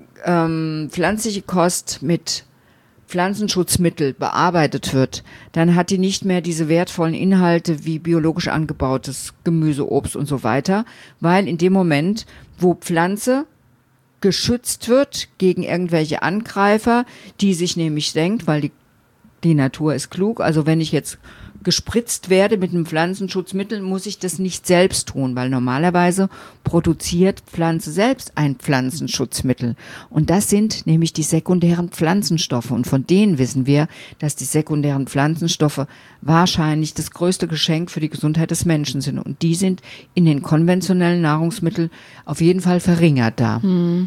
ähm, pflanzliche Kost mit Pflanzenschutzmittel bearbeitet wird, dann hat die nicht mehr diese wertvollen Inhalte wie biologisch angebautes Gemüse, Obst und so weiter, weil in dem Moment, wo Pflanze geschützt wird gegen irgendwelche Angreifer, die sich nämlich denkt, weil die, die Natur ist klug, also wenn ich jetzt gespritzt werde mit einem Pflanzenschutzmittel, muss ich das nicht selbst tun, weil normalerweise produziert Pflanze selbst ein Pflanzenschutzmittel. Und das sind nämlich die sekundären Pflanzenstoffe. Und von denen wissen wir, dass die sekundären Pflanzenstoffe wahrscheinlich das größte Geschenk für die Gesundheit des Menschen sind. Und die sind in den konventionellen Nahrungsmitteln auf jeden Fall verringert da. Hm.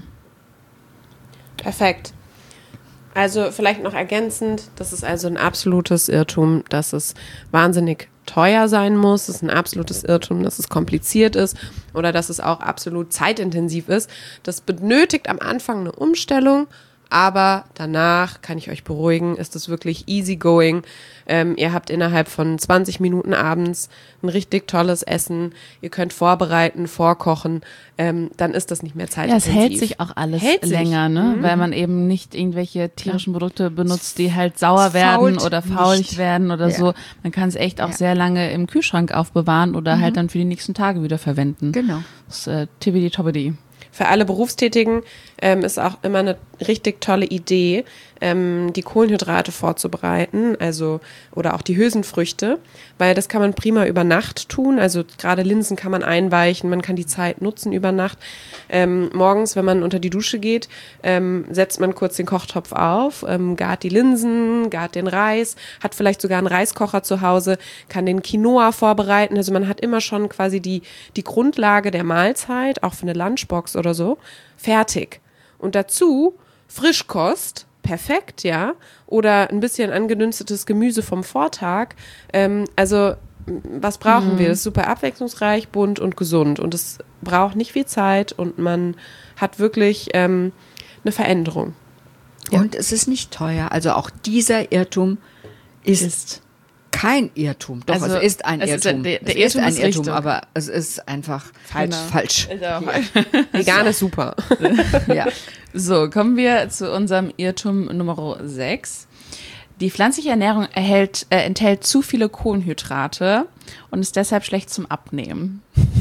Perfekt. Also vielleicht noch ergänzend, das ist also ein absolutes Irrtum, dass es wahnsinnig teuer sein muss. Es ist ein absolutes Irrtum, dass es kompliziert ist oder dass es auch absolut zeitintensiv ist. Das benötigt am Anfang eine Umstellung, aber danach, kann ich euch beruhigen, ist es wirklich easygoing. Ähm, ihr habt innerhalb von zwanzig Minuten abends ein richtig tolles Essen. Ihr könnt vorbereiten, vorkochen. Ähm, dann ist das nicht mehr Ja, zeitintensiv. es hält sich auch alles Hält sich. länger, ne? Mhm. Weil man eben nicht irgendwelche tierischen Produkte benutzt, die halt sauer Es werden fault oder faulig nicht. werden oder Ja. so. Man kann es echt auch Ja. sehr lange im Kühlschrank aufbewahren oder halt dann für die nächsten Tage wieder verwenden. Genau. Das ist äh, tibbidi-tobbidi. Für alle Berufstätigen ähm, ist auch immer eine richtig tolle Idee, ähm, die Kohlenhydrate vorzubereiten, also oder auch die Hülsenfrüchte, weil das kann man prima über Nacht tun. Also gerade Linsen kann man einweichen, man kann die Zeit nutzen über Nacht. Ähm, morgens, wenn man unter die Dusche geht, ähm, setzt man kurz den Kochtopf auf, ähm, gart die Linsen, gart den Reis, hat vielleicht sogar einen Reiskocher zu Hause, kann den Quinoa vorbereiten. Also man hat immer schon quasi die, die Grundlage der Mahlzeit, auch für eine Lunchbox oder so, fertig. Und dazu Frischkost, perfekt, ja, oder ein bisschen angedünstetes Gemüse vom Vortag. Ähm, also was brauchen Mhm. wir? Das ist super abwechslungsreich, bunt und gesund und es braucht nicht viel Zeit und man hat wirklich ähm, eine Veränderung. Ja. Und es ist nicht teuer. Also auch dieser Irrtum ist, Ist. kein Irrtum. Doch, Also, es ist ein es ist Irrtum. der- der es ist Irrtum ein ist Irrtum, richtig. aber es ist einfach Falsch. Genau. falsch. Ist auch Vegan ist super. Ja. So, kommen wir zu unserem Irrtum Nummer sechs. Die pflanzliche Ernährung erhält, äh, enthält zu viele Kohlenhydrate und ist deshalb schlecht zum Abnehmen.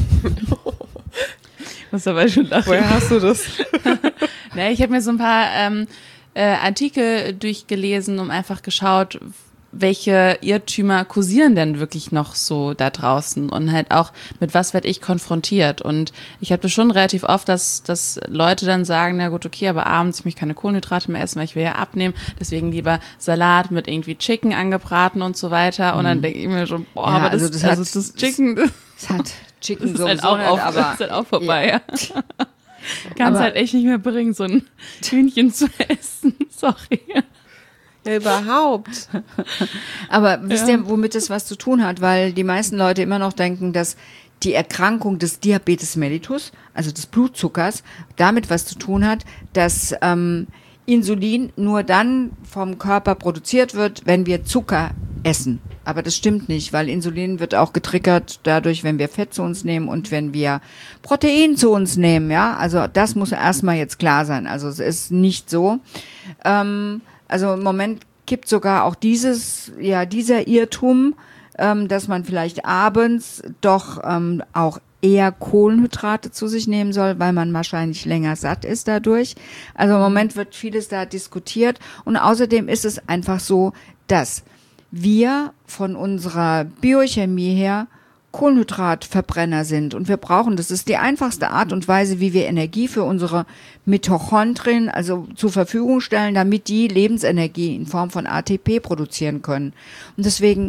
Was aber schon lachen. Woher hast du das? Ne, ich habe mir so ein paar ähm, äh, Artikel durchgelesen, um einfach geschaut, welche Irrtümer kursieren denn wirklich noch so da draußen und halt auch mit was werde ich konfrontiert. Und ich habe das schon relativ oft, dass, dass Leute dann sagen, na gut, okay, aber abends ich möchte keine Kohlenhydrate mehr essen, weil ich will ja abnehmen, deswegen lieber Salat mit irgendwie Chicken angebraten und so weiter. Und dann denke ich mir schon, boah, Ja, aber das, also das also hat- das Chicken, das Es hat Chicken ist halt sowieso auch, nicht, auf, aber das ist halt auch vorbei. Ja. Kann es Aber- halt echt nicht mehr bringen, so ein Hühnchen zu essen. Sorry. Ja, überhaupt. Aber wisst ihr, womit das was zu tun hat? Weil die meisten Leute immer noch denken, dass die Erkrankung des Diabetes mellitus, also des Blutzuckers, damit was zu tun hat, dass ähm, Insulin nur dann vom Körper produziert wird, wenn wir Zucker essen. Aber das stimmt nicht, weil Insulin wird auch getriggert dadurch, wenn wir Fett zu uns nehmen und wenn wir Protein zu uns nehmen. Ja, also das muss erstmal jetzt klar sein. Also es ist nicht so. Ähm, Also im Moment gibt sogar auch dieses, ja, dieser Irrtum, ähm, dass man vielleicht abends doch ähm, auch eher Kohlenhydrate zu sich nehmen soll, weil man wahrscheinlich länger satt ist dadurch. Also im Moment wird vieles da diskutiert und außerdem ist es einfach so, dass wir von unserer Biochemie her Kohlenhydratverbrenner sind und wir brauchen, das ist die einfachste Art und Weise, wie wir Energie für unsere Mitochondrien also zur Verfügung stellen, damit die Lebensenergie in Form von A T P produzieren können. Und deswegen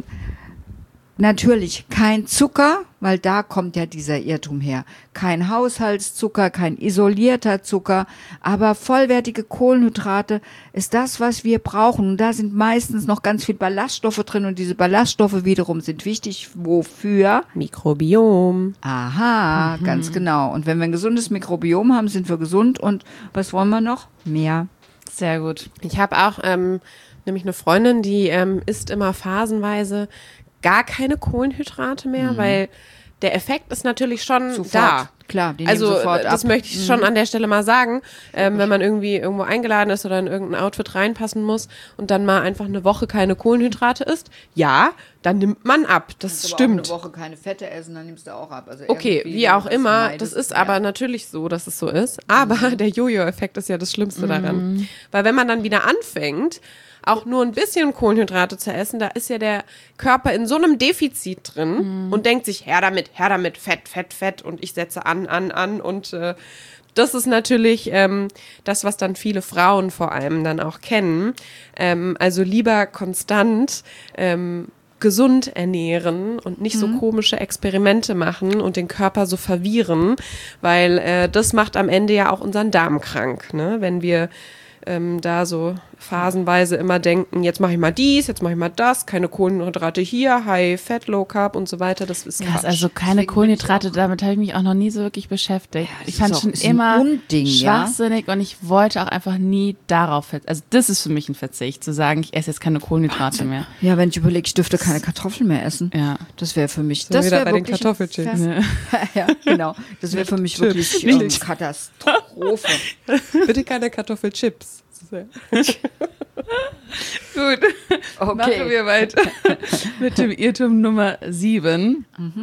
natürlich kein Zucker, weil da kommt ja dieser Irrtum her. Kein Haushaltszucker, kein isolierter Zucker, aber vollwertige Kohlenhydrate ist das, was wir brauchen. Und da sind meistens noch ganz viel Ballaststoffe drin und diese Ballaststoffe wiederum sind wichtig. Wofür? Mikrobiom. Aha, ganz genau. Und wenn wir ein gesundes Mikrobiom haben, sind wir gesund. Und was wollen wir noch? Mehr. Sehr gut. Ich habe auch ähm, nämlich eine Freundin, die ähm, isst immer phasenweise gar keine Kohlenhydrate mehr, weil der Effekt ist natürlich schon Sofort. da. Klar, die nehmen Also sofort das ab. möchte ich schon an der Stelle mal sagen, ähm, wenn man irgendwie irgendwo eingeladen ist oder in irgendein Outfit reinpassen muss und dann mal einfach eine Woche keine Kohlenhydrate isst, ja, dann nimmt man ab. Das Kannst stimmt. Aber auch eine Woche keine Fette essen, dann nimmst du auch ab. Also Okay, irgendwie, wie auch wenn du immer, meidest, das ist ja. aber natürlich so, dass es so ist. Aber Mhm. der Jojo-Effekt ist ja das Schlimmste daran. Weil wenn man dann wieder anfängt, auch nur ein bisschen Kohlenhydrate zu essen, da ist ja der Körper in so einem Defizit drin und denkt sich, her damit, her damit, Fett, Fett, Fett und ich setze an, an, an und äh, das ist natürlich ähm, das, was dann viele Frauen vor allem dann auch kennen. Ähm, also lieber konstant ähm, gesund ernähren und nicht so komische Experimente machen und den Körper so verwirren, weil äh, das macht am Ende ja auch unseren Darm krank, ne? Wenn wir ähm, da so phasenweise immer denken, jetzt mache ich mal dies, jetzt mache ich mal das, keine Kohlenhydrate hier, High Fat, Low Carb und so weiter, das ist Krass, Quatsch. also keine Deswegen Kohlenhydrate, damit habe ich mich auch noch nie so wirklich beschäftigt. das ich ist fand auch- schon ist ein immer Unding, ja? schwachsinnig und ich wollte auch einfach nie darauf verzichten. Also das ist für mich ein Verzicht, zu sagen, ich esse jetzt keine Kohlenhydrate mehr. Ja, wenn ich überlege, ich dürfte keine Kartoffeln mehr essen. Ja. Das wäre für mich, So das wieder wäre bei den wirklich Kartoffelchips. ein Ver- ja, genau. Das wäre für mich wirklich Nicht. ähm, Katastrophe. Bitte keine Kartoffelchips. Gut, Okay. machen wir weiter mit dem Irrtum Nummer sieben.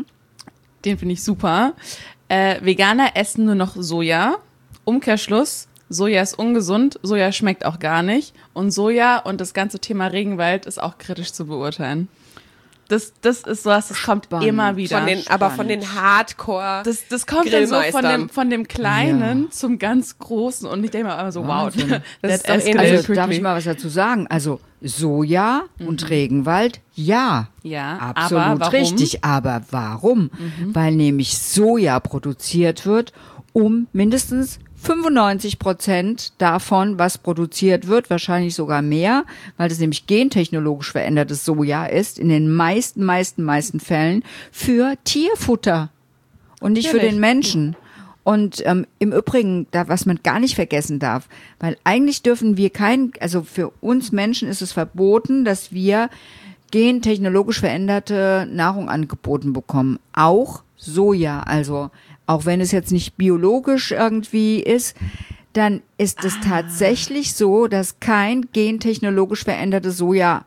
Den finde ich super. Äh, Veganer essen nur noch Soja. Umkehrschluss, Soja ist ungesund, Soja schmeckt auch gar nicht. Und Soja und das ganze Thema Regenwald ist auch kritisch zu beurteilen. Das, das ist sowas, das kommt Spannend. immer wieder. Von den, aber von den Hardcore. Das, das kommt dann so von Grillmeistern. dem, von dem Kleinen Ja. zum ganz Großen und ich denke mir immer so, wow, Wahnsinn. that ist doch escalated ähnlich. Also darf quickly. ich mal was dazu sagen? Also Soja und Regenwald, ja. Ja, Absolut aber warum? richtig. Aber warum? Weil nämlich Soja produziert wird, um mindestens fünfundneunzig Prozent davon, was produziert wird, wahrscheinlich sogar mehr, weil das nämlich gentechnologisch verändertes Soja ist, in den meisten, meisten, meisten Fällen für Tierfutter und nicht für Natürlich. den Menschen. Und ähm, im Übrigen, da was man gar nicht vergessen darf, weil eigentlich dürfen wir kein, also für uns Menschen ist es verboten, dass wir gentechnologisch veränderte Nahrung angeboten bekommen. Auch Soja, also auch wenn es jetzt nicht biologisch irgendwie ist, dann ist es tatsächlich so, dass kein gentechnologisch verändertes Soja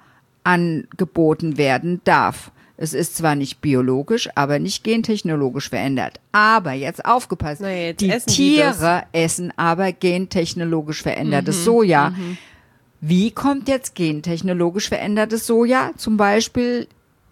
angeboten werden darf. Es ist zwar nicht biologisch, aber nicht gentechnologisch verändert. Aber jetzt aufgepasst, Na, jetzt die essen die das. Tiere essen aber gentechnologisch verändertes Soja. Wie kommt jetzt gentechnologisch verändertes Soja zum Beispiel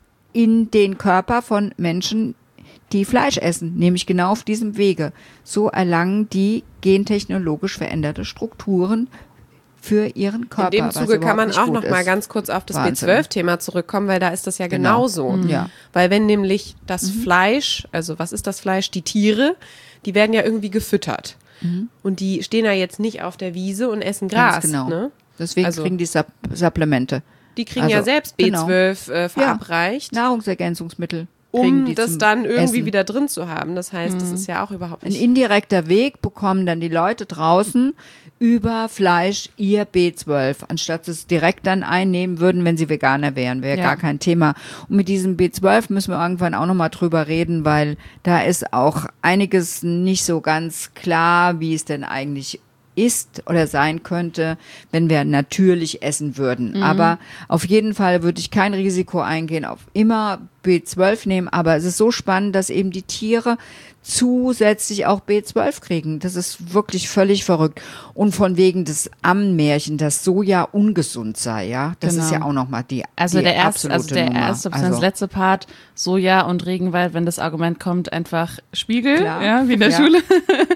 in den Körper von Menschen, die Fleisch essen, nämlich genau auf diesem Wege? So erlangen die gentechnologisch veränderte Strukturen für ihren Körper. In dem was Zuge kann überhaupt man nicht auch gut noch mal ist. ganz kurz auf das Wahnsinn. B zwölf Thema zurückkommen, weil da ist das ja Genau. genauso. Ja. Weil wenn nämlich das Fleisch, also was ist das Fleisch? Die Tiere, die werden ja irgendwie gefüttert. Und die stehen ja jetzt nicht auf der Wiese und essen Gras. Ganz genau. Ne? Deswegen Also- kriegen die Supp- Supplemente. Die kriegen Also, ja selbst genau. B zwölf äh, verabreicht, Nahrungsergänzungsmittel. kriegen um die das zum dann irgendwie Essen. wieder drin zu haben. Das heißt, das ist ja auch überhaupt Ein nicht... indirekter Weg bekommen dann die Leute draußen über Fleisch ihr B zwölf, anstatt es direkt dann einnehmen würden, wenn sie Veganer wären. Wäre Ja. gar kein Thema. Und mit diesem B zwölf müssen wir irgendwann auch nochmal drüber reden, weil da ist auch einiges nicht so ganz klar, wie es denn eigentlich ist oder sein könnte, wenn wir natürlich essen würden. Aber auf jeden Fall würde ich kein Risiko eingehen, auf immer B zwölf nehmen. Aber es ist so spannend, dass eben die Tiere zusätzlich auch B zwölf kriegen. Das ist wirklich völlig verrückt. Und von wegen des Ammenmärchen, dass Soja ungesund sei, ja, das Genau. ist ja auch nochmal die, Also die der erste, absolute also der Nummer. erste, bzw. Also, letzte Part, Soja und Regenwald, wenn das Argument kommt, einfach Spiegel, Klar. ja, wie in der Ja. Schule.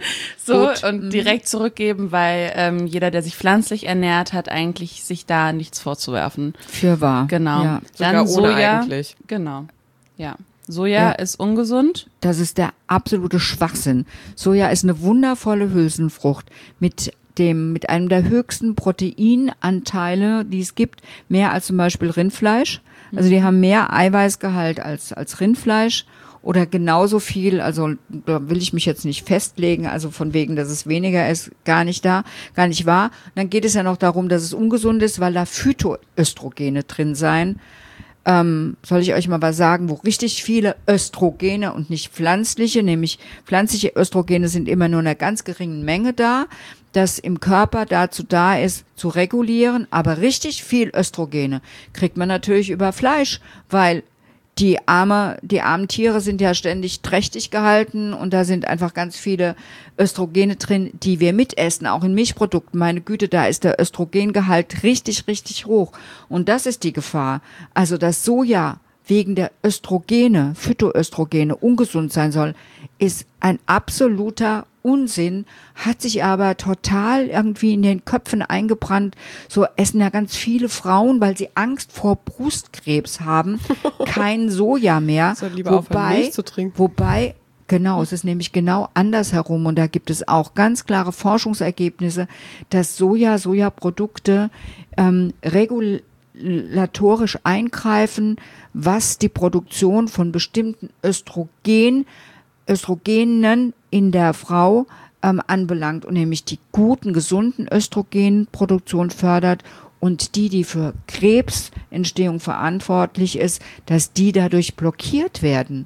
so, Gut. und direkt zurückgeben, weil ähm, jeder, der sich pflanzlich ernährt, hat eigentlich sich da nichts vorzuwerfen. für wahr. Genau. Ja. Sogar Dann ohne Soja. eigentlich. Genau. Ja. Soja Ja. ist ungesund. Das ist der absolute Schwachsinn. Soja ist eine wundervolle Hülsenfrucht mit dem, mit einem der höchsten Proteinanteile, die es gibt, mehr als zum Beispiel Rindfleisch. Also die haben mehr Eiweißgehalt als, als Rindfleisch oder genauso viel, also da will ich mich jetzt nicht festlegen, also von wegen, dass es weniger ist, gar nicht da, gar nicht wahr. Und dann geht es ja noch darum, dass es ungesund ist, weil da Phytoöstrogene drin sein. Ähm, soll ich euch mal was sagen, wo richtig viele Östrogene und nicht pflanzliche, nämlich pflanzliche Östrogene sind immer nur in einer ganz geringen Menge da, das im Körper dazu da ist, zu regulieren, aber richtig viel Östrogene kriegt man natürlich über Fleisch, weil die arme, die armen Tiere sind ja ständig trächtig gehalten und da sind einfach ganz viele Östrogene drin, die wir mitessen, auch in Milchprodukten. Meine Güte, da ist der Östrogengehalt richtig, richtig hoch. Und das ist die Gefahr. Also, dass Soja wegen der Östrogene, Phytoöstrogene, ungesund sein soll, ist ein absoluter Unsinn, hat sich aber total irgendwie in den Köpfen eingebrannt. So essen ja ganz viele Frauen, weil sie Angst vor Brustkrebs haben, kein Soja mehr. Soll lieber aufhören, Milch zu trinken. Wobei, genau, es ist nämlich genau andersherum und da gibt es auch ganz klare Forschungsergebnisse, dass Soja, Sojaprodukte ähm, regulatorisch eingreifen, was die Produktion von bestimmten Östrogen Östrogenen in der Frau ähm, anbelangt und nämlich die guten, gesunden Östrogenproduktion fördert und die, die für Krebsentstehung verantwortlich ist, dass die dadurch blockiert werden.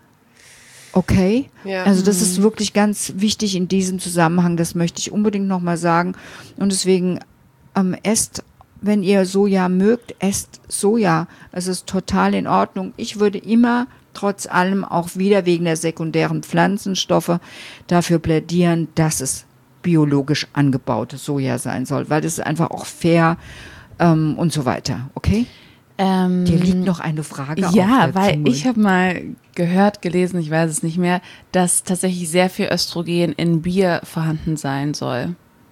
Okay? Ja. Also das ist wirklich ganz wichtig in diesem Zusammenhang, das möchte ich unbedingt nochmal sagen und deswegen ähm, esst, wenn ihr Soja mögt, esst Soja. Es ist total in Ordnung. Ich würde immer trotz allem auch wieder wegen der sekundären Pflanzenstoffe dafür plädieren, dass es biologisch angebautes Soja sein soll, weil das ist einfach auch fair ähm, und so weiter, okay? Ähm, Dir liegt noch eine Frage ja, auf der weil Zunge. ich habe mal gehört, gelesen, ich weiß es nicht mehr, dass tatsächlich sehr viel Östrogen in Bier vorhanden sein soll.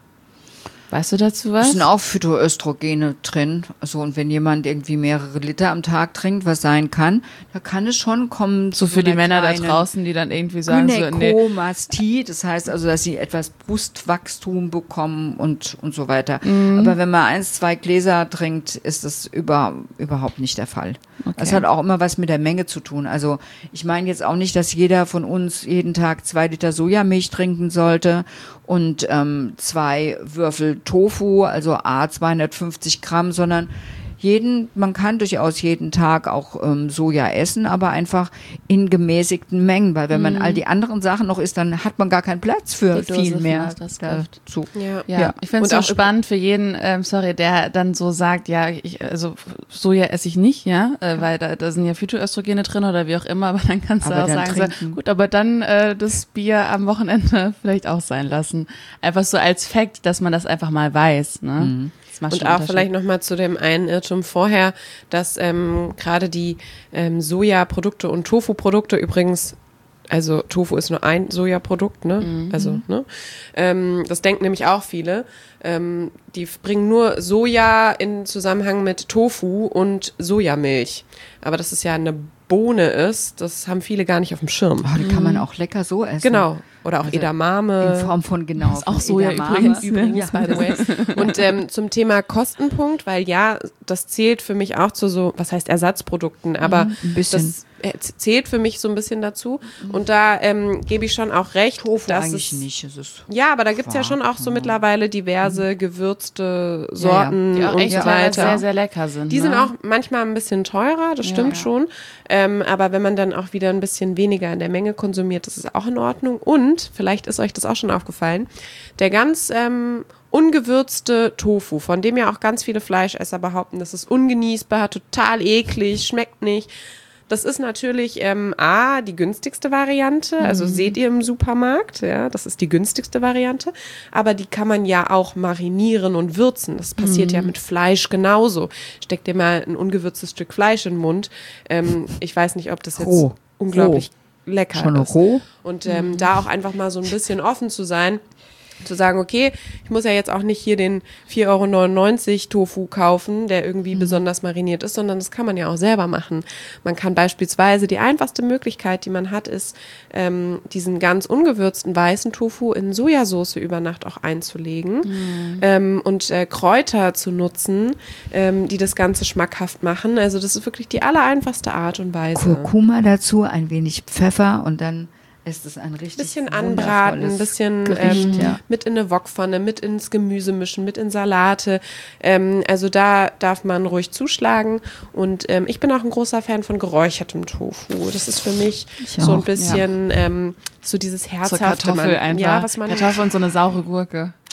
Weißt du dazu was? Es sind auch Phytoöstrogene drin. Also, und wenn jemand irgendwie mehrere Liter am Tag trinkt, was sein kann, da kann es schon kommen. So zu für die einer Männer da kleinen draußen, die dann irgendwie sagen so, nee, Gynäkomastie, das heißt also, dass sie etwas Brustwachstum bekommen und, und so weiter. Mhm. Aber wenn man eins, zwei Gläser trinkt, ist das über, überhaupt nicht der Fall. Okay. Das hat auch immer was mit der Menge zu tun. Also ich meine jetzt auch nicht, dass jeder von uns jeden Tag zwei Liter Sojamilch trinken sollte und ähm, zwei Würfel Tofu, also a zweihundertfünfzig Gramm, sondern jeden, man kann durchaus jeden Tag auch ähm, Soja essen, aber einfach in gemäßigten Mengen, weil wenn man all die anderen Sachen noch isst, dann hat man gar keinen Platz für Die Dose viel mehr findet das Gift. dazu. Ja. Ja, Ja. ich finde es Und so auch- spannend für jeden, ähm, sorry, der dann so sagt, ja, ich, also Soja esse ich nicht, ja, äh, weil da, da sind ja Phytoöstrogene drin oder wie auch immer, aber dann kannst du Aber auch dann sagen, so, trinken. gut, aber dann äh, das Bier am Wochenende vielleicht auch sein lassen. Einfach so als Fakt, dass man das einfach mal weiß, ne? Mhm. Das macht Und schon auch Unterschied. vielleicht nochmal zu dem einen Irrtum vorher, dass ähm, gerade die ähm, Sojaprodukte und Tofu-Produkte übrigens, also Tofu ist nur ein Sojaprodukt, ne? Mhm. Also, ne? Ähm, das denken nämlich auch viele. Ähm, die bringen nur Soja in Zusammenhang mit Tofu und Sojamilch. Aber dass es ja eine Bohne ist, das haben viele gar nicht auf dem Schirm. Oh, die kann man auch lecker so essen. Genau. Oder auch Also Edamame. In Form von genau. ist auch von Soja Edamame. übrigens. Übrigens, by the way. Und ähm, zum Thema Kostenpunkt, weil ja, das zählt für mich auch zu so, was heißt Ersatzprodukten, aber ein bisschen. das äh, zählt für mich so ein bisschen dazu. Und da ähm, gebe ich schon auch recht, Tofu dass eigentlich es, nicht. Es ist ja, aber da gibt es ja schon auch so mittlerweile diverse gewürzte Sorten die auch und echt so teilweise weiter. sehr, sehr lecker sind. Die ne? sind auch manchmal ein bisschen teurer, das stimmt Ja. schon. Ähm, aber wenn man dann auch wieder ein bisschen weniger in der Menge konsumiert, das ist auch in Ordnung. Und, vielleicht ist euch das auch schon aufgefallen, der ganz ähm, ungewürzte Tofu, von dem ja auch ganz viele Fleischesser behaupten, das ist ungenießbar, total eklig, schmeckt nicht. Das ist natürlich ähm, A, die günstigste Variante, also seht ihr im Supermarkt, ja, das ist die günstigste Variante, aber die kann man ja auch marinieren und würzen. Das passiert ja mit Fleisch genauso. Steckt dir mal ein ungewürztes Stück Fleisch in den Mund. Ähm, ich weiß nicht, ob das jetzt Roh. unglaublich lecker schon ist. roh. Und ähm, da auch einfach mal so ein bisschen offen zu sein, zu sagen, okay, ich muss ja jetzt auch nicht hier den vier Euro neunundneunzig Tofu kaufen, der irgendwie besonders mariniert ist, sondern das kann man ja auch selber machen. Man kann beispielsweise, die einfachste Möglichkeit, die man hat, ist, ähm, diesen ganz ungewürzten weißen Tofu in Sojasauce über Nacht auch einzulegen ähm, und äh, Kräuter zu nutzen, ähm, die das Ganze schmackhaft machen. Also das ist wirklich die allereinfachste Art und Weise. Kurkuma dazu, ein wenig Pfeffer und dann ist es ein richtig Bisschen anbraten, ein bisschen Gericht, ähm, ja. mit in eine Wokpfanne, mit ins Gemüse mischen, mit in Salate. Ähm, also da darf man ruhig zuschlagen. Und ähm, ich bin auch ein großer Fan von geräuchertem Tofu. Das ist für mich Ich so ein auch, bisschen ähm, so dieses Zur herzhafte. Kartoffel man, einfach. Ja, was man Kartoffel und so eine saure Gurke.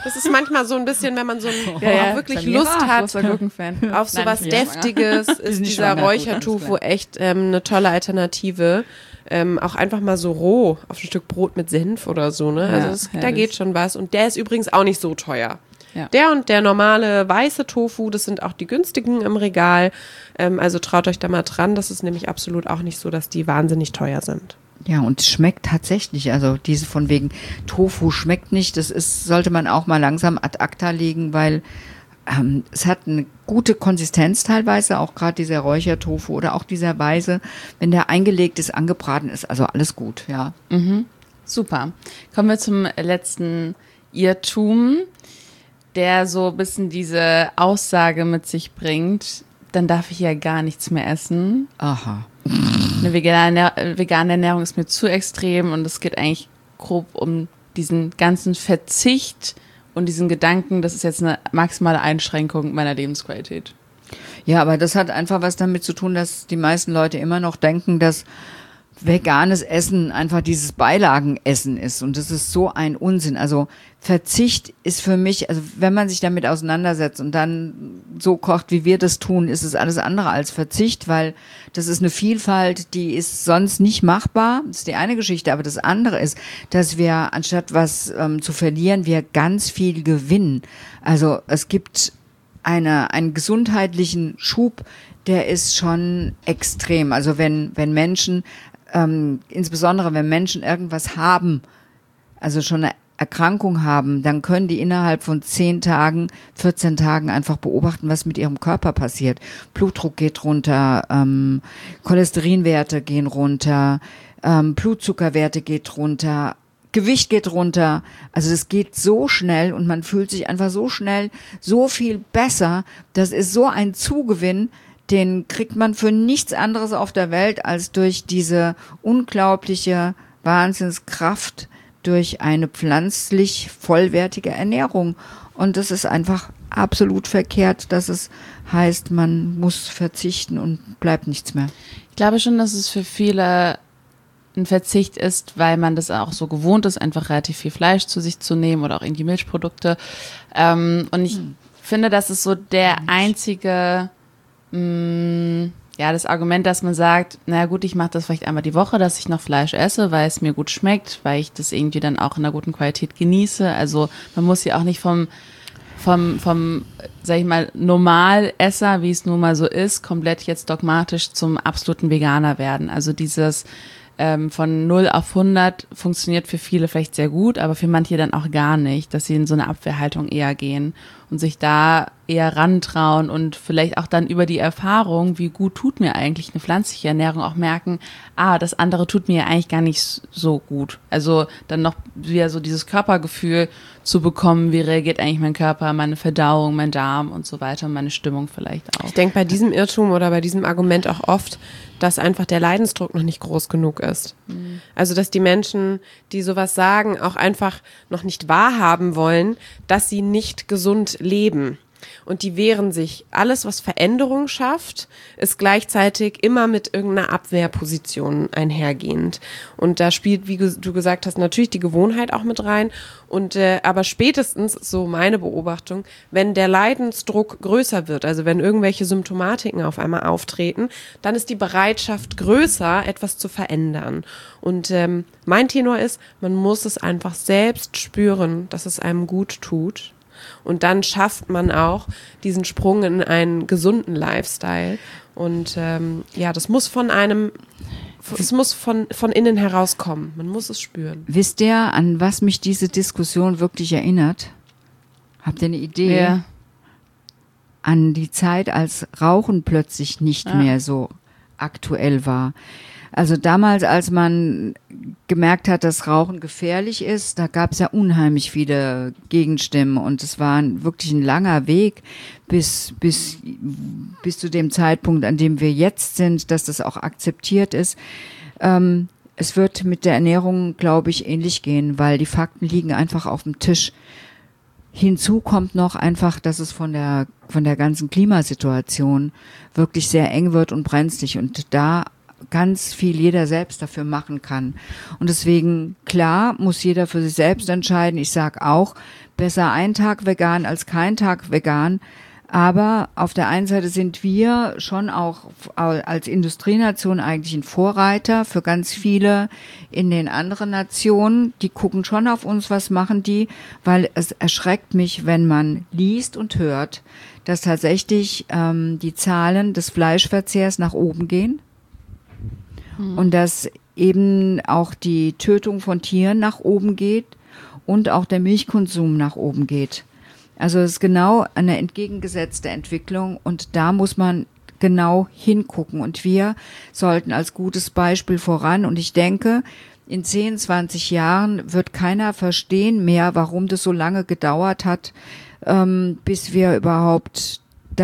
Das ist manchmal so ein bisschen, wenn man so ein, Ja, ja, auch wirklich Samira, Lust hat großer Gurkenfan. auf so Nein, was ich bin ja Deftiges, ist nicht dieser schwanger, gut, Räuchertofu alles klar. echt ähm, eine tolle Alternative. Ähm, auch einfach mal so roh auf ein Stück Brot mit Senf oder so, ne? Also Ja, das, da herrlich. geht schon was. Und der ist übrigens auch nicht so teuer. Ja. Der und der normale weiße Tofu, das sind auch die günstigen im Regal. Ähm, also traut euch da mal dran. Das ist nämlich absolut auch nicht so, dass die wahnsinnig teuer sind. Ja, und es schmeckt tatsächlich, also diese von wegen Tofu schmeckt nicht, das ist, sollte man auch mal langsam ad acta legen, weil ähm, es hat eine gute Konsistenz teilweise, auch gerade dieser Räuchertofu oder auch dieser weiße, wenn der eingelegt ist, angebraten ist, also alles gut, ja. Super. Kommen wir zum letzten Irrtum, der so ein bisschen diese Aussage mit sich bringt, dann darf ich ja gar nichts mehr essen. Aha. Eine vegane, vegane Ernährung ist mir zu extrem und es geht eigentlich grob um diesen ganzen Verzicht und diesen Gedanken, das ist jetzt eine maximale Einschränkung meiner Lebensqualität. Ja, aber das hat einfach was damit zu tun, dass die meisten Leute immer noch denken, dass veganes Essen einfach dieses Beilagenessen ist. Und das ist so ein Unsinn. Also Verzicht ist für mich, also wenn man sich damit auseinandersetzt und dann so kocht, wie wir das tun, ist es alles andere als Verzicht, weil das ist eine Vielfalt, die ist sonst nicht machbar. Das ist die eine Geschichte. Aber das andere ist, dass wir, anstatt was ähm, zu verlieren, wir ganz viel gewinnen. Also es gibt eine, einen gesundheitlichen Schub, der ist schon extrem. Also wenn, wenn Menschen, ähm, insbesondere wenn Menschen irgendwas haben, also schon eine Erkrankung haben, dann können die innerhalb von zehn Tagen, vierzehn Tagen einfach beobachten, was mit ihrem Körper passiert. Blutdruck geht runter, ähm, Cholesterinwerte gehen runter, ähm, Blutzuckerwerte geht runter, Gewicht geht runter. Also das geht so schnell und man fühlt sich einfach so schnell so viel besser. Das ist so ein Zugewinn, den kriegt man für nichts anderes auf der Welt als durch diese unglaubliche Wahnsinnskraft durch eine pflanzlich vollwertige Ernährung. Und das ist einfach absolut verkehrt, dass es heißt, man muss verzichten und bleibt nichts mehr. Ich glaube schon, dass es für viele ein Verzicht ist, weil man das auch so gewohnt ist, einfach relativ viel Fleisch zu sich zu nehmen oder auch irgendwie Milchprodukte. Ähm, und ich hm. finde, das ist so der einzige, mh, ja, das Argument, dass man sagt, naja gut, ich mache das vielleicht einmal die Woche, dass ich noch Fleisch esse, weil es mir gut schmeckt, weil ich das irgendwie dann auch in einer guten Qualität genieße. Also man muss ja auch nicht vom vom, vom, sag ich mal, Normalesser, wie es nun mal so ist, komplett jetzt dogmatisch zum absoluten Veganer werden. Also dieses ähm, von null auf hundert funktioniert für viele vielleicht sehr gut, aber für manche dann auch gar nicht, dass sie in so eine Abwehrhaltung eher gehen und sich da eher rantrauen und vielleicht auch dann über die Erfahrung, wie gut tut mir eigentlich eine pflanzliche Ernährung, auch merken, ah, das andere tut mir eigentlich gar nicht so gut. Also dann noch wieder so dieses Körpergefühl zu bekommen, wie reagiert eigentlich mein Körper, meine Verdauung, mein Darm und so weiter und meine Stimmung vielleicht auch. Ich denke bei diesem Irrtum oder bei diesem Argument auch oft, dass einfach der Leidensdruck noch nicht groß genug ist. Mhm. Also dass die Menschen, die sowas sagen, auch einfach noch nicht wahrhaben wollen, dass sie nicht gesund leben. Und die wehren sich. Alles, was Veränderung schafft, ist gleichzeitig immer mit irgendeiner Abwehrposition einhergehend. Und da spielt, wie du gesagt hast, natürlich die Gewohnheit auch mit rein. Und äh, aber spätestens, so meine Beobachtung, wenn der Leidensdruck größer wird, also wenn irgendwelche Symptomatiken auf einmal auftreten, dann ist die Bereitschaft größer, etwas zu verändern. Und ähm, mein Tenor ist, man muss es einfach selbst spüren, dass es einem gut tut. Und dann schafft man auch diesen Sprung in einen gesunden Lifestyle. Und ähm, ja, das muss von einem, es muss von, von innen herauskommen. Man muss es spüren. Wisst ihr, an was mich diese Diskussion wirklich erinnert? Habt ihr eine Idee? Ja. An die Zeit, als Rauchen plötzlich nicht Ja. mehr so aktuell war. Also damals, als man gemerkt hat, dass Rauchen gefährlich ist, da gab es ja unheimlich viele Gegenstimmen und es war wirklich ein langer Weg bis, bis, bis zu dem Zeitpunkt, an dem wir jetzt sind, dass das auch akzeptiert ist. Ähm, es wird mit der Ernährung, glaube ich, ähnlich gehen, weil die Fakten liegen einfach auf dem Tisch. Hinzu kommt noch einfach, dass es von der, von der ganzen Klimasituation wirklich sehr eng wird und brenzlig und da ganz viel jeder selbst dafür machen kann. Und deswegen, klar, muss jeder für sich selbst entscheiden. Ich sage auch, besser ein Tag vegan als kein Tag vegan. Aber auf der einen Seite sind wir schon auch als Industrienation eigentlich ein Vorreiter für ganz viele in den anderen Nationen. Die gucken schon auf uns, was machen die, weil es erschreckt mich, wenn man liest und hört, dass tatsächlich ähm, die Zahlen des Fleischverzehrs nach oben gehen mhm. und dass eben auch die Tötung von Tieren nach oben geht und auch der Milchkonsum nach oben geht. Also es ist genau eine entgegengesetzte Entwicklung und da muss man genau hingucken und wir sollten als gutes Beispiel voran und ich denke, in zehn, zwanzig Jahren wird keiner verstehen mehr, warum das so lange gedauert hat, ähm, bis wir überhaupt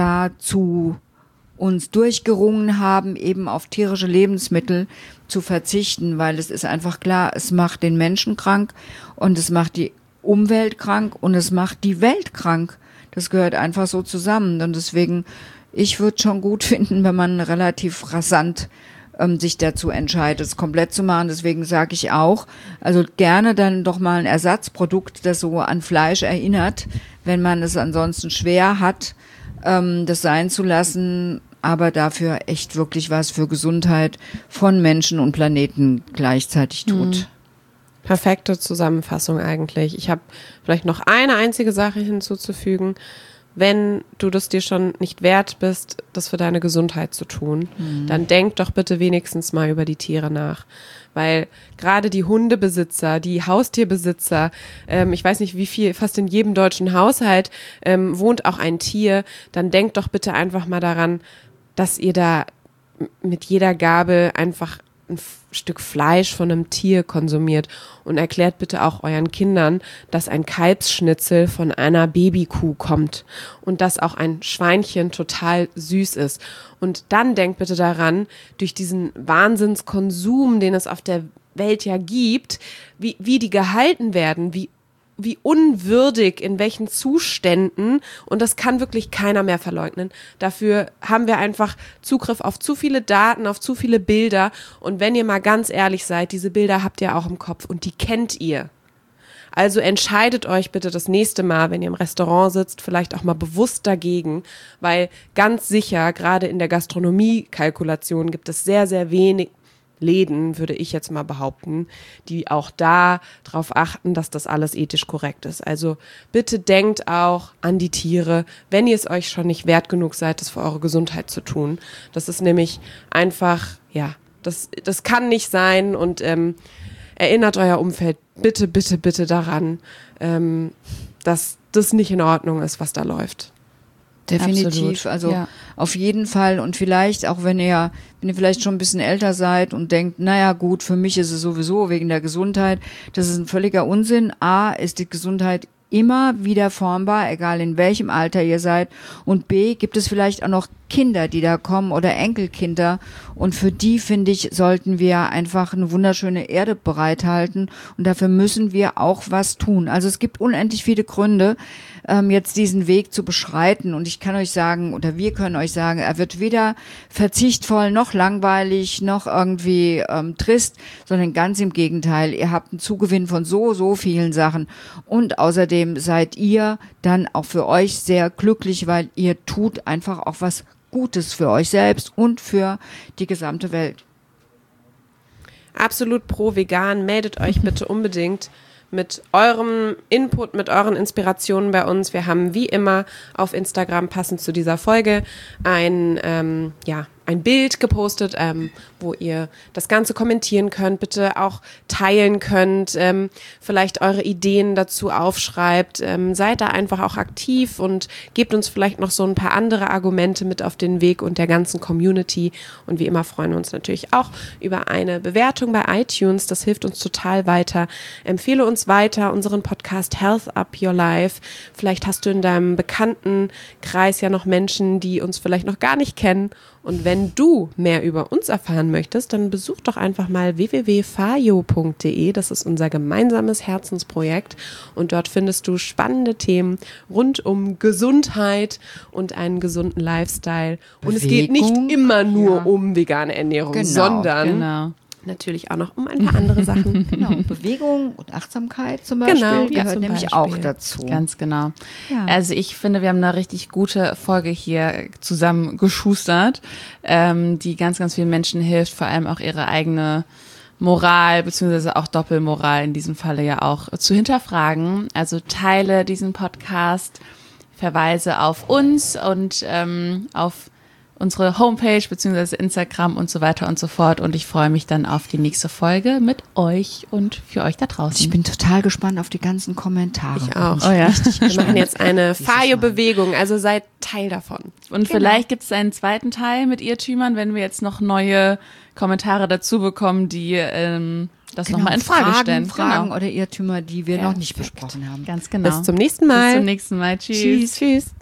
dazu uns durchgerungen haben, eben auf tierische Lebensmittel zu verzichten, weil es ist einfach klar, es macht den Menschen krank und es macht die Umwelt krank und es macht die Welt krank. Das gehört einfach so zusammen und deswegen, ich würde schon gut finden, wenn man relativ rasant ähm, sich dazu entscheidet, es komplett zu machen. Deswegen sage ich auch, also gerne dann doch mal ein Ersatzprodukt, das so an Fleisch erinnert, wenn man es ansonsten schwer hat, ähm, das sein zu lassen, aber dafür echt wirklich was für Gesundheit von Menschen und Planeten gleichzeitig tut. Mhm. Perfekte Zusammenfassung eigentlich. Ich habe vielleicht noch eine einzige Sache hinzuzufügen. Wenn du das dir schon nicht wert bist, das für deine Gesundheit zu tun, mhm. dann denk doch bitte wenigstens mal über die Tiere nach. Weil gerade die Hundebesitzer, die Haustierbesitzer, ähm, ich weiß nicht wie viel, fast in jedem deutschen Haushalt ähm, wohnt auch ein Tier, dann denkt doch bitte einfach mal daran, dass ihr da mit jeder Gabel einfach ein Stück Fleisch von einem Tier konsumiert und erklärt bitte auch euren Kindern, dass ein Kalbsschnitzel von einer Babykuh kommt und dass auch ein Schweinchen total süß ist. Und dann denkt bitte daran, durch diesen Wahnsinnskonsum, den es auf der Welt ja gibt, wie, wie die gehalten werden, wie wie unwürdig, in welchen Zuständen, und das kann wirklich keiner mehr verleugnen. Dafür haben wir einfach Zugriff auf zu viele Daten, auf zu viele Bilder, und wenn ihr mal ganz ehrlich seid, diese Bilder habt ihr auch im Kopf und die kennt ihr. Also entscheidet euch bitte das nächste Mal, wenn ihr im Restaurant sitzt, vielleicht auch mal bewusst dagegen, weil ganz sicher, gerade in der Gastronomie-Kalkulation gibt es sehr, sehr wenig Läden, würde ich jetzt mal behaupten, die auch da darauf achten, dass das alles ethisch korrekt ist. Also bitte denkt auch an die Tiere, wenn ihr es euch schon nicht wert genug seid, das für eure Gesundheit zu tun. Das ist nämlich einfach, ja, das, das kann nicht sein, und ähm, erinnert euer Umfeld bitte, bitte, bitte daran, ähm, dass das nicht in Ordnung ist, was da läuft. Definitiv, Absolut. also ja. Auf jeden Fall, und vielleicht auch wenn ihr, wenn ihr vielleicht schon ein bisschen älter seid und denkt, naja gut, für mich ist es sowieso wegen der Gesundheit, das ist ein völliger Unsinn. A, ist die Gesundheit immer wieder formbar, egal in welchem Alter ihr seid, und B, gibt es vielleicht auch noch Kinder, die da kommen oder Enkelkinder, und für die, finde ich, sollten wir einfach eine wunderschöne Erde bereithalten, und dafür müssen wir auch was tun. Also es gibt unendlich viele Gründe, ähm, jetzt diesen Weg zu beschreiten, und ich kann euch sagen, oder wir können euch sagen, er wird weder verzichtvoll noch langweilig noch irgendwie ähm, trist, sondern ganz im Gegenteil, ihr habt einen Zugewinn von so, so vielen Sachen, und außerdem seid ihr dann auch für euch sehr glücklich, weil ihr tut einfach auch was Gutes für euch selbst und für die gesamte Welt. Absolut pro vegan. Meldet euch bitte unbedingt mit eurem Input, mit euren Inspirationen bei uns. Wir haben wie immer auf Instagram passend zu dieser Folge ein, ähm, ja, ein Bild gepostet, ähm, wo ihr das Ganze kommentieren könnt, bitte auch teilen könnt, ähm, vielleicht eure Ideen dazu aufschreibt. Ähm, seid da einfach auch aktiv und gebt uns vielleicht noch so ein paar andere Argumente mit auf den Weg und der ganzen Community. Und wie immer freuen wir uns natürlich auch über eine Bewertung bei iTunes. Das hilft uns total weiter. Empfehle uns weiter unseren Podcast Health Up Your Life. Vielleicht hast du in deinem Bekanntenkreis ja noch Menschen, die uns vielleicht noch gar nicht kennen Und wenn du mehr über uns erfahren möchtest, dann besuch doch einfach mal w w w punkt fayo punkt d e. Das ist unser gemeinsames Herzensprojekt und dort findest du spannende Themen rund um Gesundheit und einen gesunden Lifestyle. Und es geht nicht immer nur ja. um vegane Ernährung, genau, sondern genau. natürlich auch noch um ein paar andere Sachen. Genau, Bewegung und Achtsamkeit zum Beispiel Genau, gehört ja, zum nämlich Beispiel. auch dazu. Ganz genau. Ja. Also ich finde, wir haben eine richtig gute Folge hier zusammen geschustert, ähm, die ganz, ganz vielen Menschen hilft, vor allem auch ihre eigene Moral, beziehungsweise auch Doppelmoral in diesem Falle ja auch zu hinterfragen. Also teile diesen Podcast, verweise auf uns und ähm, auf unsere Homepage beziehungsweise Instagram und so weiter und so fort. Und ich freue mich dann auf die nächste Folge mit euch und für euch da draußen. Ich bin total gespannt auf die ganzen Kommentare. Ich auch. Oh ja. Wir machen jetzt eine Fayo-Bewegung, also seid Teil davon. Und Genau. vielleicht gibt es einen zweiten Teil mit Irrtümern, wenn wir jetzt noch neue Kommentare dazu bekommen, die ähm, das Genau, nochmal in Frage Fragen, stellen. Fragen genau. oder Irrtümer, die wir Ja, noch nicht perfekt. besprochen haben. Ganz genau. Bis zum nächsten Mal. Bis zum nächsten Mal. Tschüss. Tschüss. Tschüss.